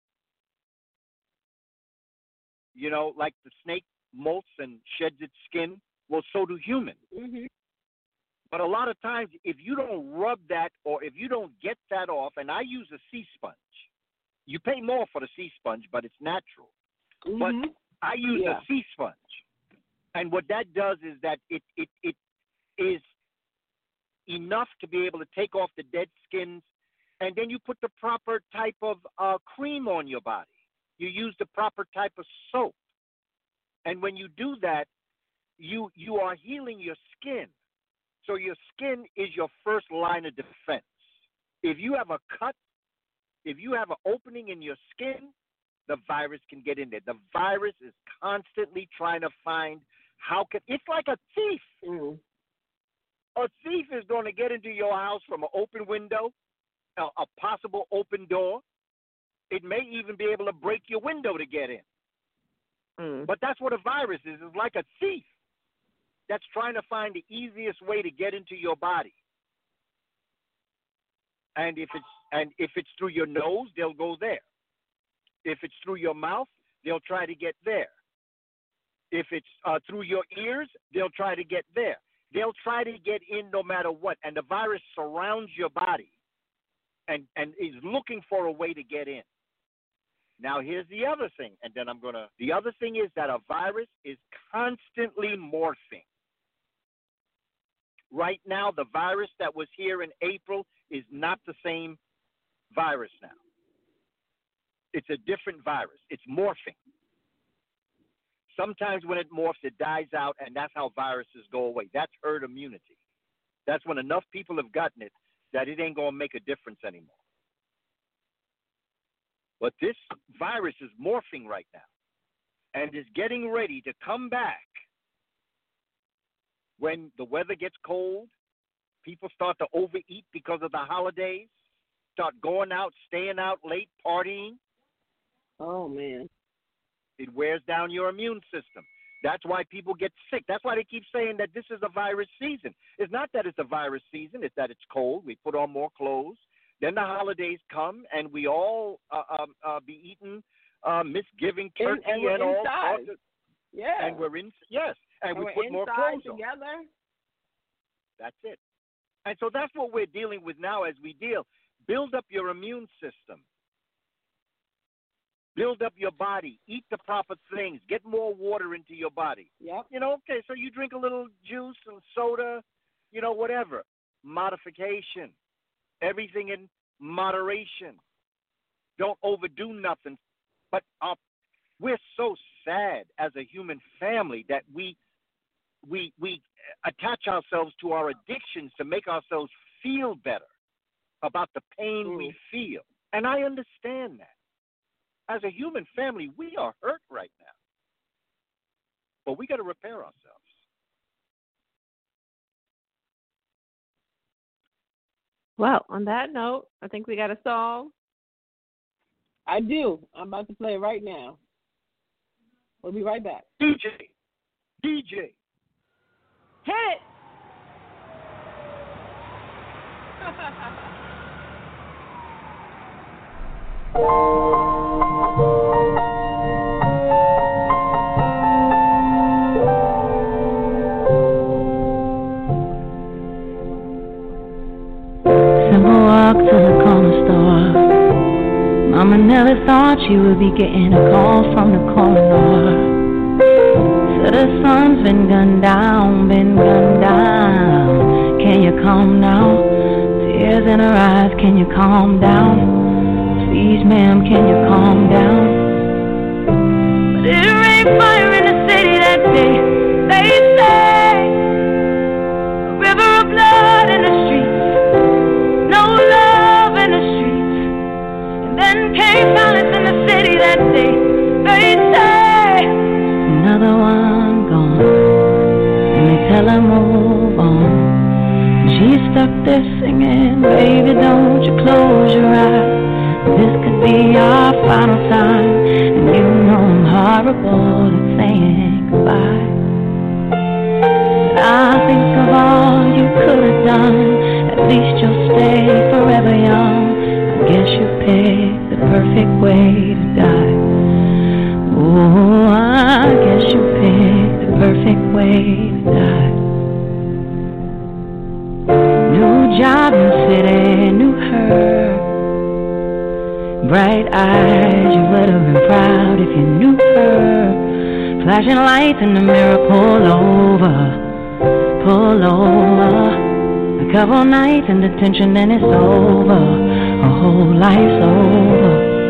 You know, like the snake molts and sheds its skin. Well, so do humans. Mhm. But a lot of times, if you don't rub that or if you don't get that off, and I use a sea sponge, you pay more for the sea sponge, but it's natural. But Mhm. I use Yeah. a sea sponge, and what that does is that it it it is enough to be able to take off the dead skins, and then you put the proper type of uh, cream on your body. You use the proper type of soap, and when you do that, you you are healing your skin. So your skin is your first line of defense. If you have a cut, if you have an opening in your skin, the virus can get in there. The virus is constantly trying to find how can. It's like a thief. Mhm. A thief is going to get into your house from an open window, a, a possible open door. It may even be able to break your window to get in. Mm. But that's what a virus is. It's like a thief. that's trying to find the easiest way to get into your body. And if it's and if it's through your nose, they'll go there. If it's through your mouth, they'll try to get there. If it's uh, through your ears, they'll try to get there. They'll try to get in no matter what. And the virus surrounds your body and, and is looking for a way to get in. Now, here's the other thing, and then I'm going to, the other thing is that a virus is constantly morphing. Right now, the virus that was here in April is not the same virus now. It's a different virus. It's morphing. Sometimes when it morphs, it dies out, and that's how viruses go away. That's herd immunity. That's when enough people have gotten it that it ain't going to make a difference anymore. But this virus is morphing right now and is getting ready to come back when the weather gets cold, people start to overeat because of the holidays, start going out, staying out late, partying. Oh, man. It wears down your immune system. That's why people get sick. That's why they keep saying that this is a virus season. It's not that it's a virus season. It's that it's cold. We put on more clothes. Then the holidays come, and we all uh, um, uh, be eating uh, misgiving turkey and, and, and all. Inside. Yeah. And we're in, yes, and, and we we're put more inside clothes together. on. That's it. And so that's what we're dealing with now as we deal. Build up your immune system. Build up your body. Eat the proper things. Get more water into your body. Yep. You know, okay, so you drink a little juice and soda, you know, whatever. Modification. Everything in moderation. Don't overdo nothing. But uh, we're so sad as a human family that we we we attach ourselves to our addictions to make ourselves feel better about the pain mm. we feel. And I understand that. As a human family, we are hurt right now. But we got to repair ourselves. Well, on that note, I think we got a song. I do. I'm about to play it right now. We'll be right back. D J. D J. Hit it. Simple walk to the corner store. Mama never thought she would be getting a call from the coroner. Said her son's been gunned down, been gunned down. Can you calm now? Tears in her eyes, can you calm down? Please, ma'am, can you calm down? But it rained fire in the city that day. They say a river of blood in the streets, no love in the streets. And then came violence in the city that day. They say another one gone, and they tell her move on. She's stuck there singing, baby, don't you close your eyes. This could be our final time, and you know I'm horrible at saying goodbye. But I think of all you could have done. At least you'll stay forever young. I guess you picked the perfect way to die. Oh, I guess you picked the perfect way to die. New job, new city, new her. Bright eyes, you would have been proud if you knew her. Flashing lights in the mirror, pull over, pull over. A couple nights in detention, then it's over. A whole life's over.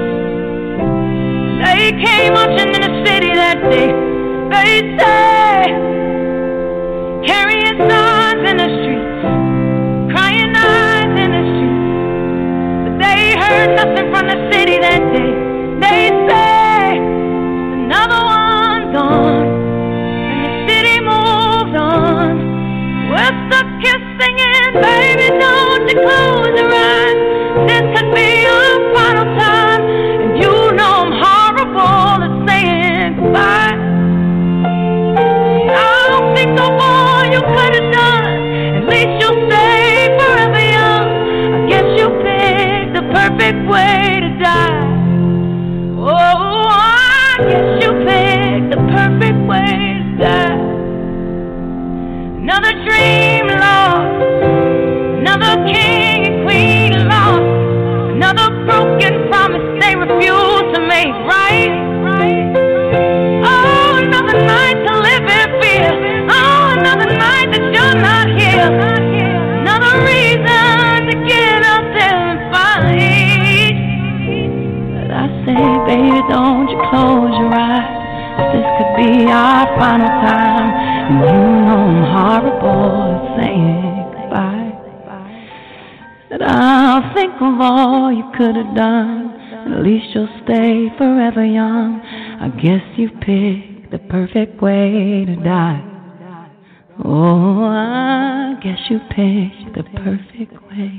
They came marching in the city that day. They say, carrying signs in the streets, crying eyes in the streets. They heard nothing from the city that day. They say another one gone, and the city moves on. We're stuck here singing, baby, don't you close your eyes. This could be our final time, and you know I'm horrible at saying goodbye. I don't think the war Baby, don't you close your eyes. This could be our final time. And you know I'm horrible at saying goodbye. But I'll think of all you could have done. At least you'll stay forever young. I guess you picked the perfect way to die. Oh, I guess you picked the perfect way.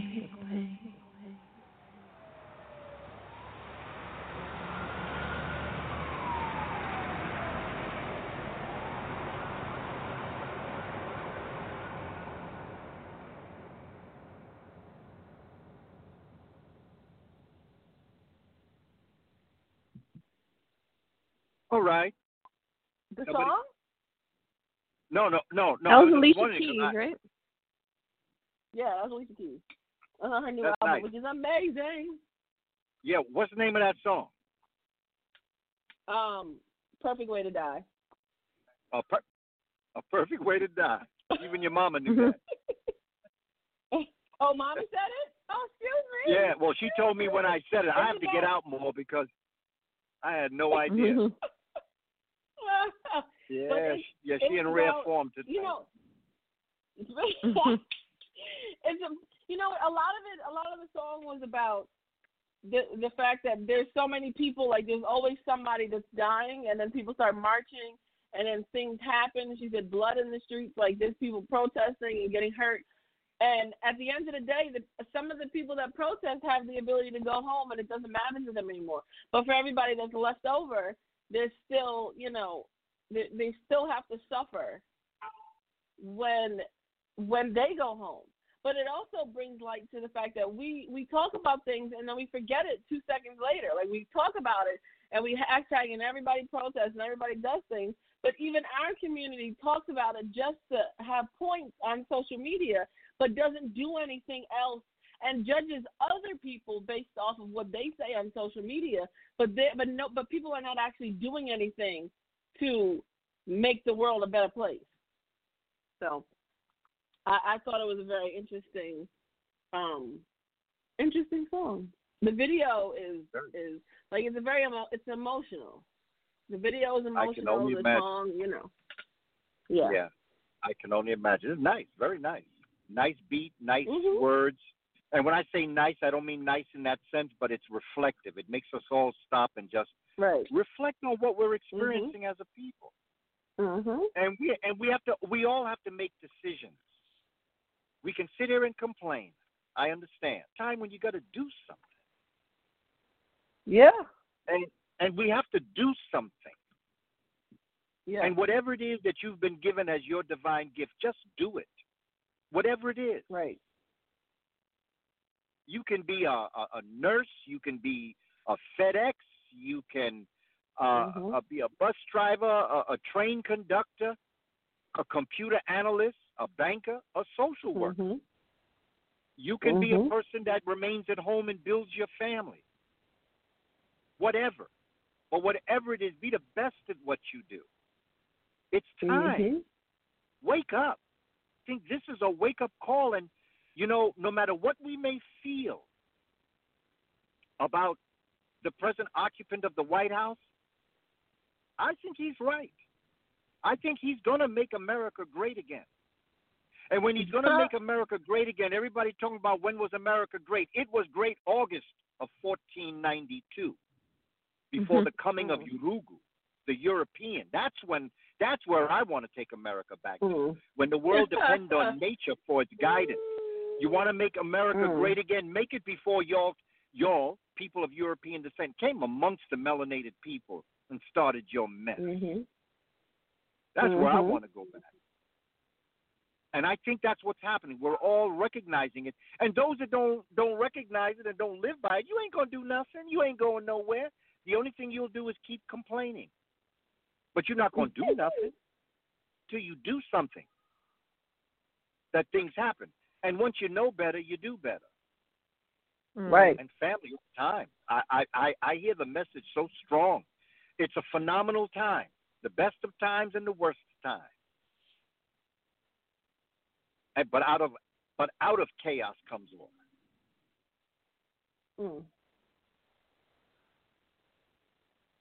All right. The Nobody- song? No, no, no, no. That I was just Alicia wondering 'cause Keys, I- right? Yeah, that was Alicia Keys. That's on her new That's album, nice. which is amazing. Yeah, what's the name of that song? Um, Perfect Way to Die. A, per- a perfect way to die. Even your mama knew that. Oh, Mommy said it? Oh, excuse me. Yeah, well, she told me when I said it. I have to get out more because I had no idea. Yeah, But she, yeah, she it's in rare about- form today. You know, it's a, you know, a lot of it, a lot of the song was about the the fact that there's so many people, like there's always somebody that's dying, and then people start marching, and then things happen. She said blood in the streets, like there's people protesting and getting hurt. And at the end of the day, the, some of the people that protest have the ability to go home, and it doesn't matter to them anymore. But for everybody that's left over, there's still, you know, they, they still have to suffer when when they go home. But it also brings light to the fact that we, we talk about things and then we forget it two seconds later. Like we talk about it and we hashtag and everybody protests and everybody does things. But even our community talks about it just to have points on social media, but doesn't do anything else and judges other people based off of what they say on social media. But they, but no, but people are not actually doing anything to make the world a better place. So I, I thought it was a very interesting, um, interesting song. The video is is like it's a very emo- it's emotional. The video is I can emotional. only The imagine. song, you know. Yeah. Yeah, I can only imagine. It's nice, very nice. Nice beat, nice Mhm. words. And when I say nice, I don't mean nice in that sense, but it's reflective. It makes us all stop and just Right. reflect on what we're experiencing as a people. Mhm. And we and we have to we all have to make decisions. We can sit here and complain. I understand. Time when you got to do something. Yeah. And and we have to do something. Yeah. And whatever it is that you've been given as your divine gift, just do it. Whatever it is. Right. You can be a, a, a nurse. You can be a FedEx. You can uh, Mhm. uh, be a bus driver, a, a train conductor, a computer analyst, a banker, a social worker. Mhm. You can be a Mhm. person that remains at home and builds your family. Whatever. But whatever it is, be the best at what you do. It's time. Mhm. Wake up. I think this is a wake-up call. And, you know, no matter what we may feel about the present occupant of the White House, I think he's right. I think he's going to make America great again. And when he's going to make America great again, everybody talking about when was America great. It was great August of fourteen ninety-two, before the coming of Urugu, the European. That's when. That's where I want to take America back to. Mhm. When the world depends on nature for its guidance. You want to make America Mm. great again? Make it before y'all, y'all, people of European descent, came amongst the melanated people and started your mess. Mhm. That's where I Mhm. want to go back. And I think that's what's happening. We're all recognizing it. And those that don't don't recognize it and don't live by it, you ain't going to do nothing. You ain't going nowhere. The only thing you'll do is keep complaining. But you're not going to do nothing till you do something. That things happen. And once you know better, you do better. Right. And family, it's time. I, I, I, I hear the message so strong. It's a phenomenal time. The best of times and the worst of times. And, but out of but out of chaos comes order. Mm.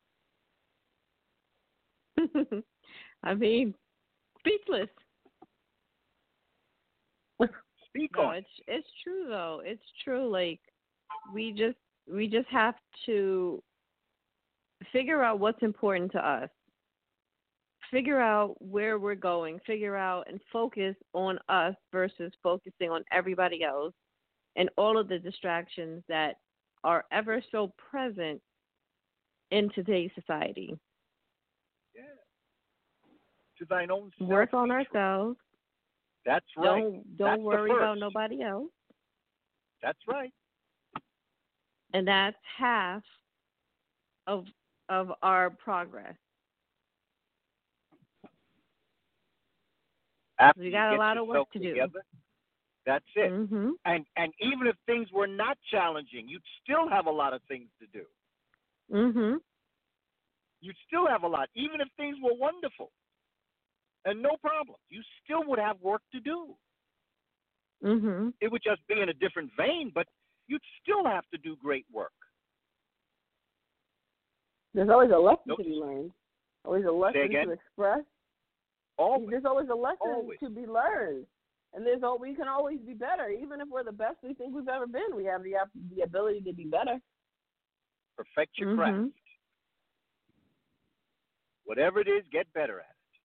I mean, speechless. Speak No, on. it's it's true though. It's true. Like we just we just have to figure out what's important to us. Figure out where we're going. Figure out and focus on us versus focusing on everybody else and all of the distractions that are ever so present in today's society. Yeah. To thine own self. Work on be true. ourselves. That's right. Don't don't That's the worry about first. nobody else. That's right. And that's half of of our progress. After We you got a get lot of work yourself to do. together, that's it. Mhm. And and even if things were not challenging, you'd still have a lot of things to do. Mhm. You'd still have a lot, even if things were wonderful. And no problem. You still would have work to do. Mhm. It would just be in a different vein, but you'd still have to do great work. There's always a lesson Nope. to be learned. Always a Say lesson again? to express. Always. There's always a lesson Always. to be learned. And there's al- we can always be better. Even if we're the best we think we've ever been, we have the ap- the ability to be better. Perfect your Mhm. craft. Whatever it is, get better at it.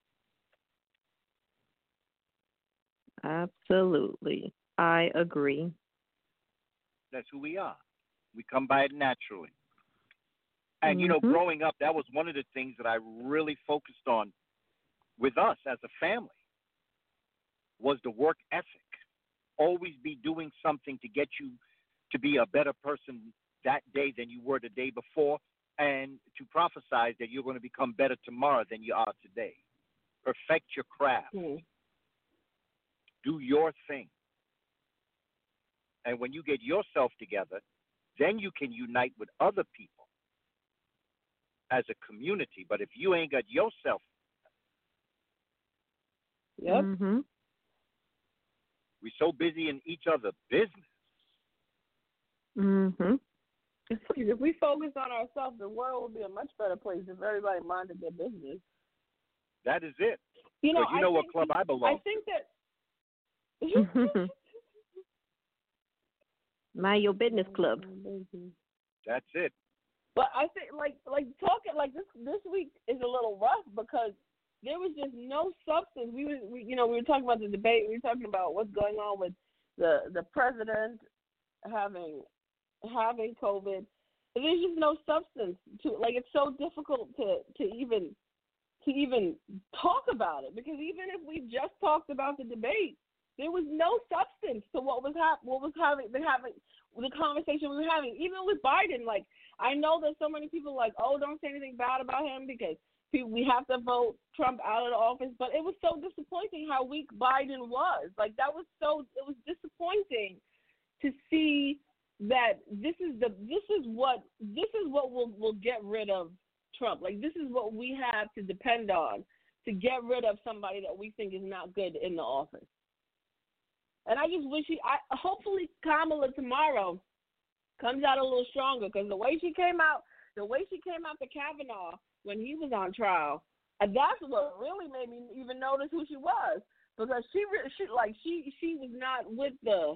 Absolutely. I agree. That's who we are. We come by it naturally. And, you know, Mhm. growing up, that was one of the things that I really focused on with us as a family was the work ethic. Always be doing something to get you to be a better person that day than you were the day before, and to prophesize that you're going to become better tomorrow than you are today. Perfect your craft. Mm. Do your thing. And when you get yourself together, then you can unite with other people as a community. But if you ain't got yourself, Yep. Mhm. we're so busy in each other's business. Mhm. If we focus on ourselves, the world would be a much better place if everybody minded their business. That is it. You know, Because you I know what think, club I belong I think that. Mind your business club. That's it. But I think like like talking like this this week is a little rough because there was just no substance. We were we, you know we were talking about the debate. We were talking about what's going on with the the president having having COVID. There's just no substance to like. It's so difficult to to even to even talk about it because even if we just talked about the debate, there was no substance to what was hap- what was having been having the conversation we were having. Even with Biden, like I know that so many people like, oh, don't say anything bad about him because we have to vote Trump out of the office. But it was so disappointing how weak Biden was. Like that was so it was disappointing to see that this is the this is what this is what will will get rid of Trump. Like this is what we have to depend on to get rid of somebody that we think is not good in the office. And I just wish he, I hopefully Kamala tomorrow comes out a little stronger because the way she came out, the way she came out to Kavanaugh when he was on trial, and that's what really made me even notice who she was because she, she like she she was not with the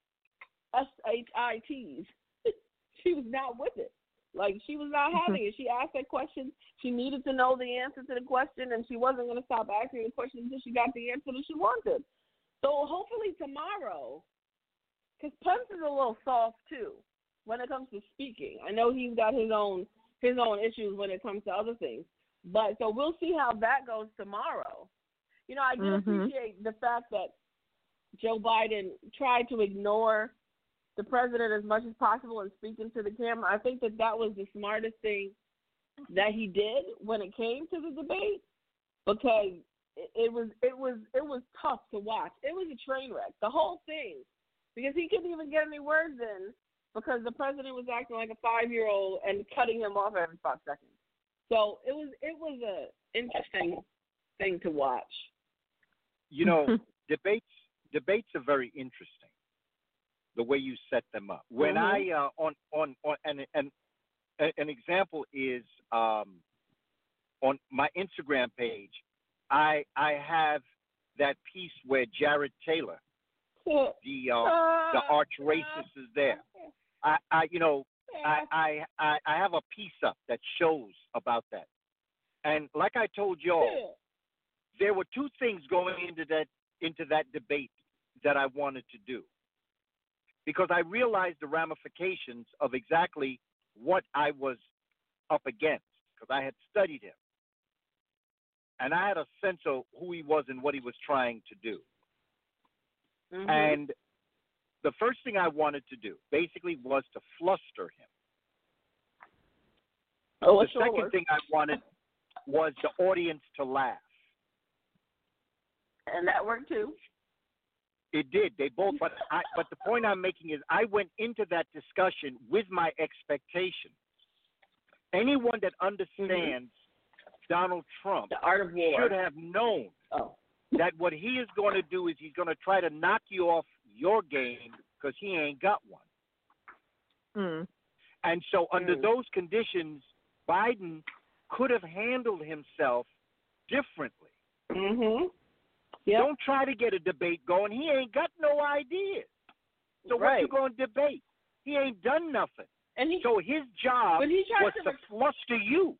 S H I Ts. She was not with it. Like she was not having it. She asked that question. She needed to know the answer to the question, and she wasn't going to stop asking the question until she got the answer that she wanted. So hopefully tomorrow, because Pence is a little soft too when it comes to speaking. I know he's got his own his own issues when it comes to other things, but so we'll see how that goes tomorrow. You know, I did Mhm. appreciate the fact that Joe Biden tried to ignore the president as much as possible and speaking to the camera. I think that that was the smartest thing that he did when it came to the debate because it, it was it was it was tough to watch. It was a train wreck, the whole thing, because he couldn't even get any words in because the president was acting like a five-year-old and cutting him off every five seconds. So it was it was a interesting thing to watch. You know, debates debates are very interesting. The way you set them up. When Mhm. I uh, on on on and and an example is um, on my Instagram page, I I have that piece where Jared Taylor, the uh, the arch racist, is there. I, I you know I, I I I have a piece up that shows about that. And like I told y'all, there were two things going into that into that debate that I wanted to do, because I realized the ramifications of exactly what I was up against, because I had studied him. And I had a sense of who he was and what he was trying to do. Mm-hmm. And the first thing I wanted to do, basically, was to fluster him. Oh, the sure second works. thing I wanted was the audience to laugh. And that worked too. It did. They both. But I, but the point I'm making is, I went into that discussion with my expectations. Anyone that understands mm-hmm. Donald Trump the art of war should have known oh. that what he is going to do is he's going to try to knock you off your game because he ain't got one. Mm. And so under Mm. those conditions, Biden could have handled himself differently. Mm-hmm. Yep. Don't try to get a debate going. He ain't got no ideas. So right. what you going to debate? He ain't done nothing. And he, so his job but he tried was to, to fluster you.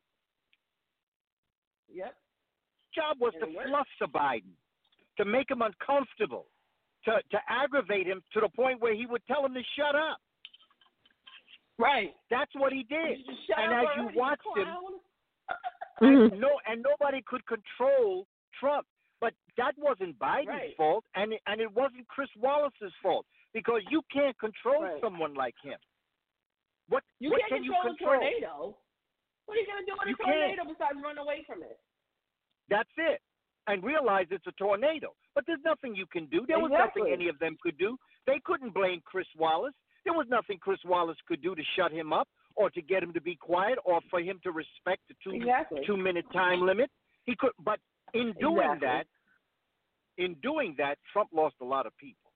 Yep. His job was And to it worked. fluster Biden, to make him uncomfortable, to, to aggravate him to the point where he would tell him to shut up. Right. That's what he did. Shut and up as already, you watched clown. him, and no, and nobody could control Trump. But that wasn't Biden's right. fault, and it, and it wasn't Chris Wallace's fault, because you can't control right. someone like him. What you what can't can control you control? a tornado. What are you going to do with You a tornado can't. besides run away from it? That's it. And realize it's a tornado. But there's nothing you can do. There was exactly. nothing any of them could do. They couldn't blame Chris Wallace. There was nothing Chris Wallace could do to shut him up, or to get him to be quiet, or for him to respect the two exactly. two minute time limit. He could, but in doing exactly. that, in doing that, Trump lost a lot of people.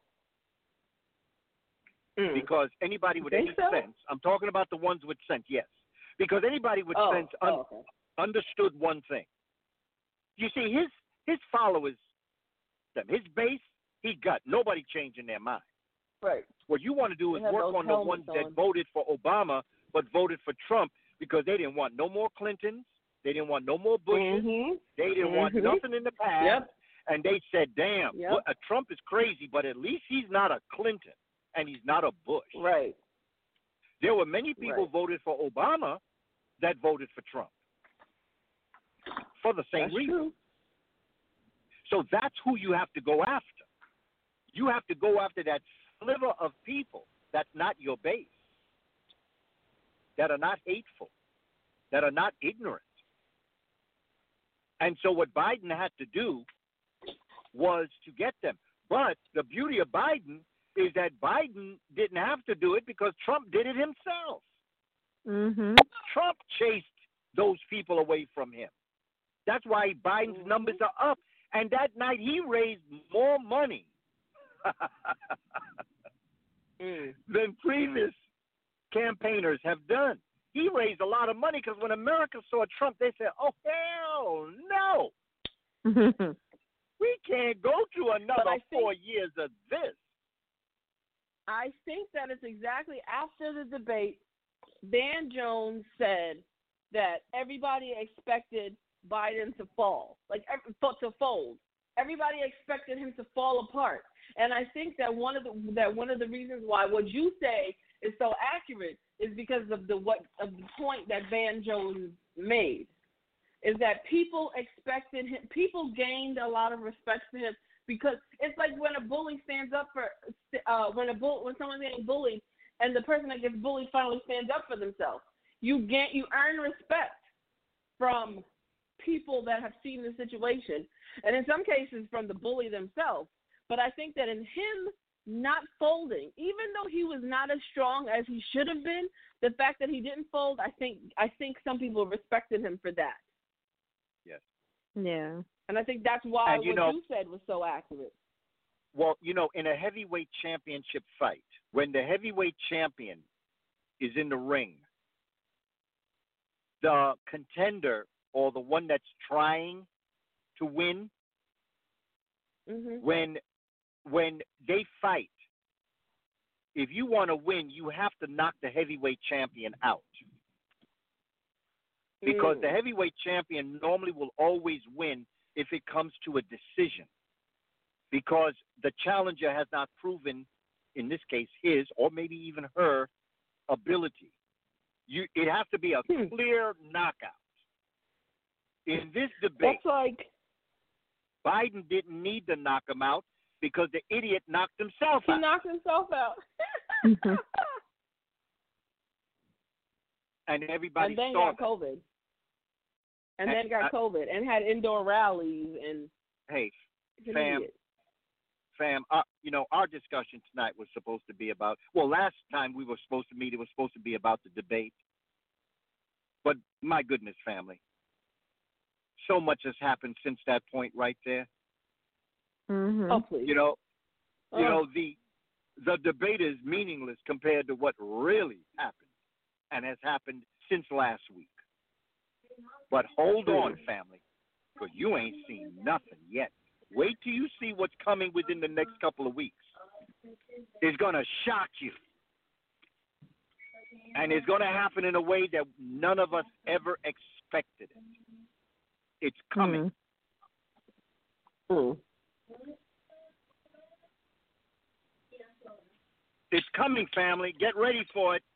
Mm. Because anybody with any so? sense, I'm talking about the ones with sense, yes. Because anybody with oh. sense un- oh, okay. understood one thing. You see, his his followers, them, his base, he got nobody changing their mind. Right. What you want to do is They have work those on the ones helmets that on. voted for Obama but voted for Trump, because they didn't want no more Clintons, they didn't want no more Bushes, mm-hmm. they didn't mm-hmm. want nothing in the past. Yep. And they said, damn, Yep. what, uh, Trump is crazy, but at least he's not a Clinton and he's not a Bush. Right. There were many people Right. voted for Obama that voted for Trump for the same That's reason. True. So that's who you have to go after. You have to go after that sliver of people that's not your base, that are not hateful, that are not ignorant. And so what Biden had to do was to get them. But the beauty of Biden is that Biden didn't have to do it, because Trump did it himself. Mhm. Trump chased those people away from him. That's why Biden's mm-hmm. numbers are up. And that night he raised more money mm. than previous campaigners have done. He raised a lot of money, because when America saw Trump, they said, oh, hell no. We can't go through another But I think- four years of this. I think that it's exactly after the debate, Van Jones said that everybody expected Biden to fall, like every, to fold. Everybody expected him to fall apart, and I think that one of the that one of the reasons why what you say is so accurate is because of the what of the point that Van Jones made, is that people expected him. People gained a lot of respect for him, because it's like when a bully stands up for uh, when a bull when someone's getting bullied, and the person that gets bullied finally stands up for themselves. You get you earn respect from people that have seen the situation, and in some cases from the bully themselves. But I think that in him not folding, even though he was not as strong as he should have been, the fact that he didn't fold, I think I think some people respected him for that. Yes. Yeah. And I think that's why And, you what know- you said was so accurate. Well, you know, in a heavyweight championship fight, when the heavyweight champion is in the ring, the contender or the one that's trying to win, Mhm. when when they fight, if you want to win, you have to knock the heavyweight champion out. Because Mm. the heavyweight champion normally will always win if it comes to a decision. Because the challenger has not proven, in this case, his or maybe even her ability. You, it has to be a Hmm. clear knockout. In this debate, That's like Biden didn't need to knock him out because the idiot knocked himself he out. knocked himself out. Mhm. And everybody and then saw got that. COVID. And, And then got I- COVID and had indoor rallies and Hey, he's an fam, idiot. fam, uh, you know, our discussion tonight was supposed to be about, well, last time we were supposed to meet, it was supposed to be about the debate. But my goodness, family, so much has happened since that point right there. Mhm. Oh please. You know, you Oh. know, the the debate is meaningless compared to what really happened and has happened since last week. But hold on, family, because you ain't seen nothing yet. Wait till you see what's coming within the next couple of weeks. It's going to shock you. And it's going to happen in a way that none of us ever expected it. It's coming. Mhm. Mm. It's coming, family. Get ready for it.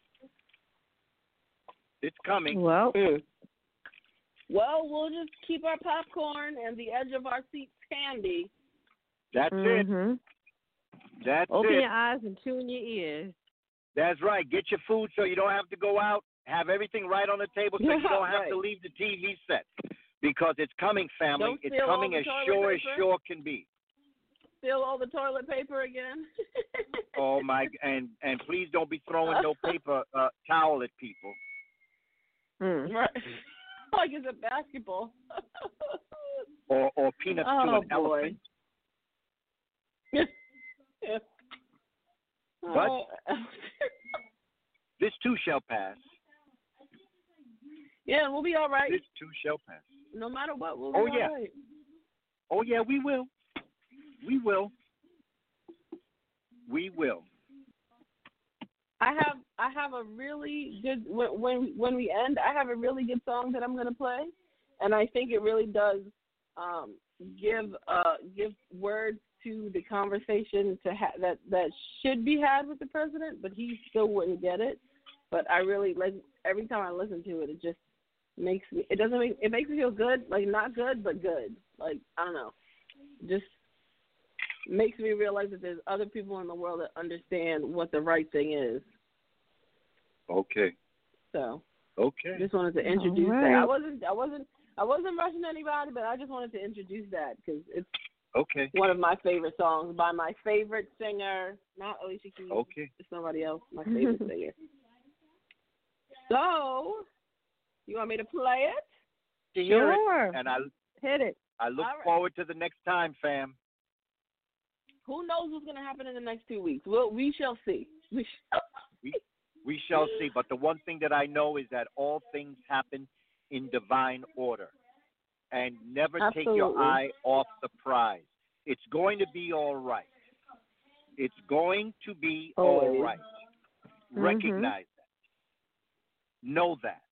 It's coming. Well, Mm. Well, we'll just keep our popcorn and the edge of our seats candy. That's it. mhm. That's Open it. your eyes and tune your ears. That's right. Get your food so you don't have to go out. Have everything right on the table so you don't have Right. to leave the T V set. Because it's coming, family. Don't It's steal all coming the as toilet sure as paper. sure can be. Steal all the toilet paper again. Oh my! And and please don't be throwing no paper uh, towel at people. Mm. Right. Like it's a basketball. Or or peanuts to Oh, an boy. elephant. Yeah. But- Oh. This too shall pass. Yeah, we'll be all right. This too shall pass. No matter what, we'll be Oh, all yeah. right. Oh yeah, we will. We will. We will. I have I have a really good when when when we end, I have a really good song that I'm gonna play, and I think it really does um, give uh, give words to the conversation to ha- that that should be had with the president, but he still wouldn't get it. But I really like every time I listen to it, it just makes me. It doesn't make it makes me feel good, like not good, but good. Like I don't know, just makes me realize that there's other people in the world that understand what the right thing is. Okay. So Okay. just wanted to introduce All that. I right. wasn't I wasn't I wasn't rushing anybody, but I just wanted to introduce that because it's Okay. one of my favorite songs by my favorite singer, not Alicia Keys. Okay. It's somebody else, my favorite singer. So, you want me to play it? To hear it, Sure. and I Hit it. I look All right. forward to the next time, fam. Who knows what's going to happen in the next two weeks? Well, we shall see. We shall. We we shall see. But the one thing that I know is that all things happen in divine order. And never take your Absolutely. eye off the prize. It's going to be all right. It's going to be all Always. right. Mhm. Recognize that. Know that.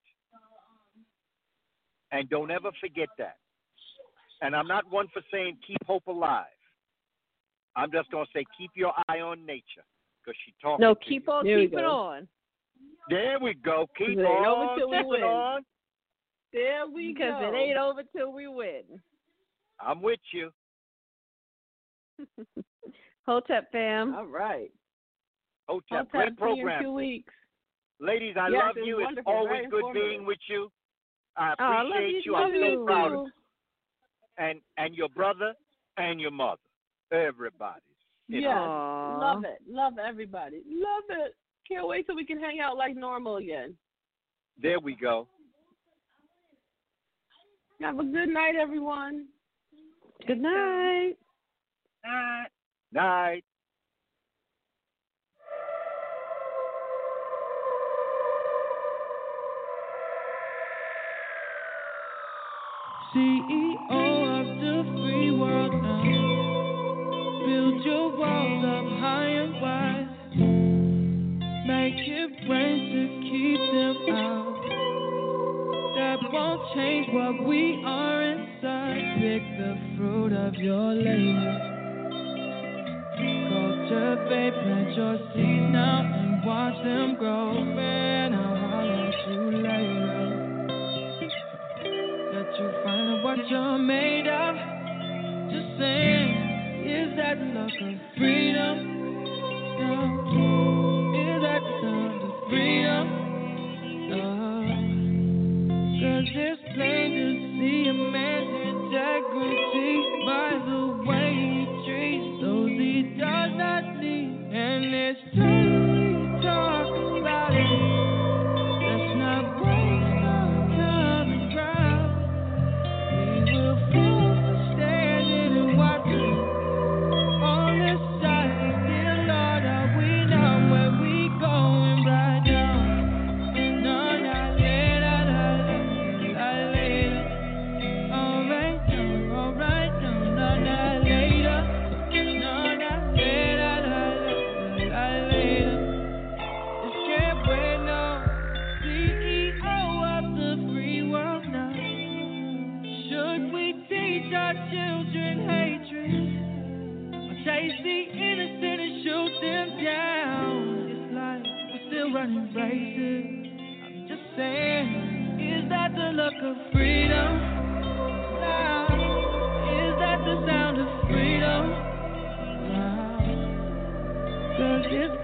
And don't ever forget that. And I'm not one for saying keep hope alive. I'm just going to say keep your eye on nature because she talks. No, keep on There we keeping go. on. There we go. Keep It ain't over on till we keeping win. on. There we Because go. it ain't over till we win. I'm with you. Hotep fam. All right. Hotep, I'll great talk to you in program. two weeks. Ladies, I Yes, love it was you. It's wonderful, always very good informative. being with you. I Oh, I love appreciate you you. I'm so too. proud of you. And, and your brother and your mother. Everybody. You Yes. know. Aw. Love it. Love everybody. Love it. Can't wait till we can hang out like normal again. There we go. Have a good night, everyone. Good night. Night. Night. C E O of the free world now. Build your walls up high and wide. Make it rain to keep them out. That won't change what we are inside. Pick the fruit of your labor. Cultivate, plant your seeds now and watch them grow. Man, I'll holler at you later. Let you find out what you're made of. Just saying, is that the look of freedom? No. Is that the sound of freedom? No. Cause it's plain to see a man's integrity by the way he treats those he does not need. And it's time we talk about it. Let's not waste our time and crowd. We will fall for standing and watching on this side. Dear Lord, are we know where we going right now? No, not later, not later. All right now, all right now, no, not later. No, not later, not later. This can't wait, no. C E O of the free world now. Should we teach our children hatred? Or chase the innocent and shoot them down? It's like we're still running races. I'm just saying, is that the look of freedom? Now, is that the sound of freedom? Now, cause it's